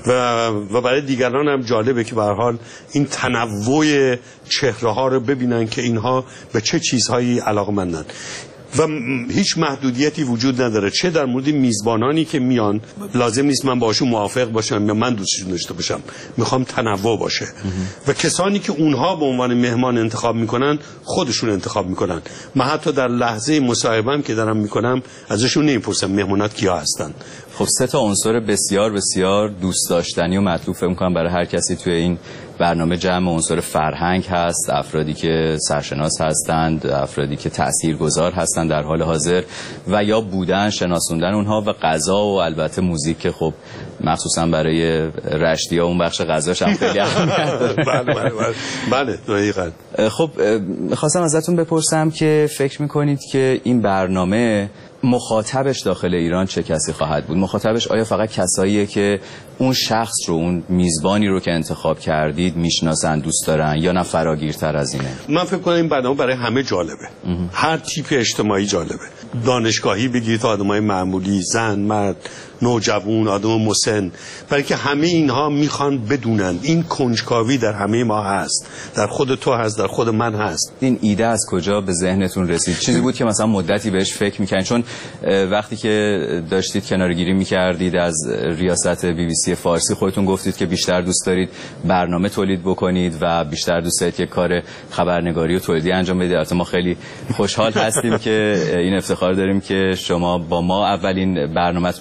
و برای دیگران هم جالبه که به هر حال این تنوع چهره ها رو ببینن که اینها به چه چیزهایی علاقه‌مندن و هیچ محدودیتی وجود نداره. چه در مورد میزبانانی که میان، لازم نیست من باشون موافق باشم یا من دوستشون داشته باشم، میخوام تنوع باشه. و کسانی که اونها به عنوان مهمان انتخاب میکنن خودشون انتخاب میکنن. من حتی در لحظه مصاحبه‌ام که دارم میکنم ازشون نمیپرسم مهمونات کیا هستن. خب 3 تا عنصر بسیار بسیار دوست داشتنی و مطلوب فکر می‌کنم برای هر کسی توی این برنامه جمع عنصر فرهنگ هست، افرادی که سرشناس هستند، افرادی که تاثیرگذار هستند در حال حاضر و یا بودن، شناسوندن اونها، و غذا و البته موزیک که خب مخصوصا برای رشتی‌ها اون بخش غذاش هم خیلی اهمیت داره. بله دقیقاً. خب می‌خواستم ازتون بپرسم که فکر می‌کنید که این برنامه مخاطبش داخل ایران چه کسی خواهد بود؟ مخاطبش آیا فقط کساییه که اون شخص رو، اون میزبانی رو که انتخاب کردید میشناسن، دوست دارن، یا نه فراگیرتر از اینه؟ من فکر کنم این برنامه برای همه جالبه. هر تیپ اجتماعی جالبه. دانشگاهی بگیرید تا آدمای معمولی، زن، مرد، نوجوان، آدم مسن، برای که همه اینها میخوان بدونن این کنجکاوی در همه ما هست، در خود تو هست، در خود من هست. این ایده از کجا به ذهنتون رسید؟ چیزی بود که مثلا مدتی بهش فکر میکنین؟ چون وقتی که داشتید کنارگیری میکردید از ریاست BBC فارسی خودتون گفتید که بیشتر دوست دارید برنامه تولید بکنید و بیشتر دوست دارید که کار خبرنگاری و تولیدی انجام بدید. البته ما خیلی خوشحال هستیم که این افتخار داریم که شما با ما اولین برنامه‌تون رو بعد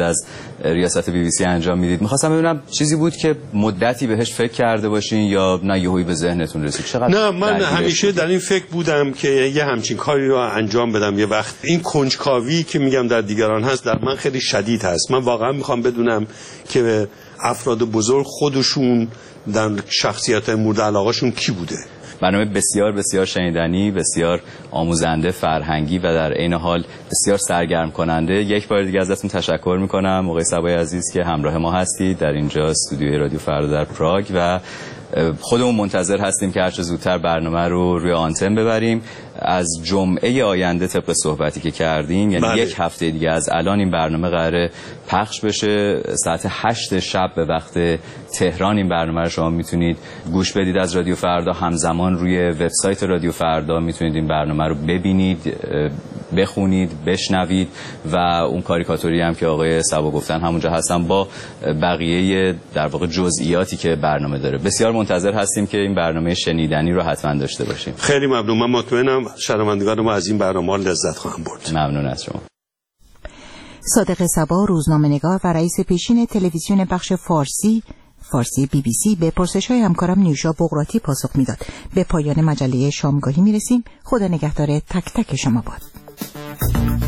از ریاست BBC انجام میدید. میخواستم ببینم چیزی بود که مدتی بهش فکر کرده باشین یا نه یهویی به ذهنتون رسید؟ چقدر نه، من همیشه در این فکر بودم که یه همچین کاری رو انجام بدم. یه وقت این کنجکاوی که میگم در دیگران هست در من خیلی شدید هست. من واقعا میخوام بدونم که افراد بزرگ خودشون در شخصیت مورد علاقهشون کی بوده. برنامه بسیار بسیار شنیدنی، بسیار آموزنده، فرهنگی و در عین حال بسیار سرگرم کننده. یک بار دیگه ازتون تشکر میکنم آقای صبای عزیز که همراه ما هستید در اینجا استودیوی رادیو فردا در پراگ و خودمون منتظر هستیم که هرچه زودتر برنامه رو روی آنتن ببریم. از جمعه آینده طبق صحبتی که کردیم، یعنی یک هفته دیگه از الان این برنامه قراره پخش بشه. ساعت 8 شب به وقت تهران این برنامه رو شما میتونید گوش بدید از رادیو فردا. همزمان روی وبسایت رادیو فردا میتونید این برنامه رو ببینید، بخونید، بشنوید و اون کاریکاتوری هم که آقای صبا گفتن همونجا هستن با بقیه در واقع جزئیاتی که برنامه داره. بسیار منتظر هستیم که این برنامه شنیدنی رو حتما داشته باشیم. خیلی ممنون. من مطمئنم شنوندگان ما از این برنامه لذت خواهم برد. ممنون از شما. صادق صبا، روزنامه‌نگار و رئیس پیشین تلویزیون بخش فارسی BBC به پرسش‌های همکارم نیوشا بغراتی پاسخ میداد. به پایان مجله شامگاهی میرسیم. خدا نگهدار تک تک شما باد.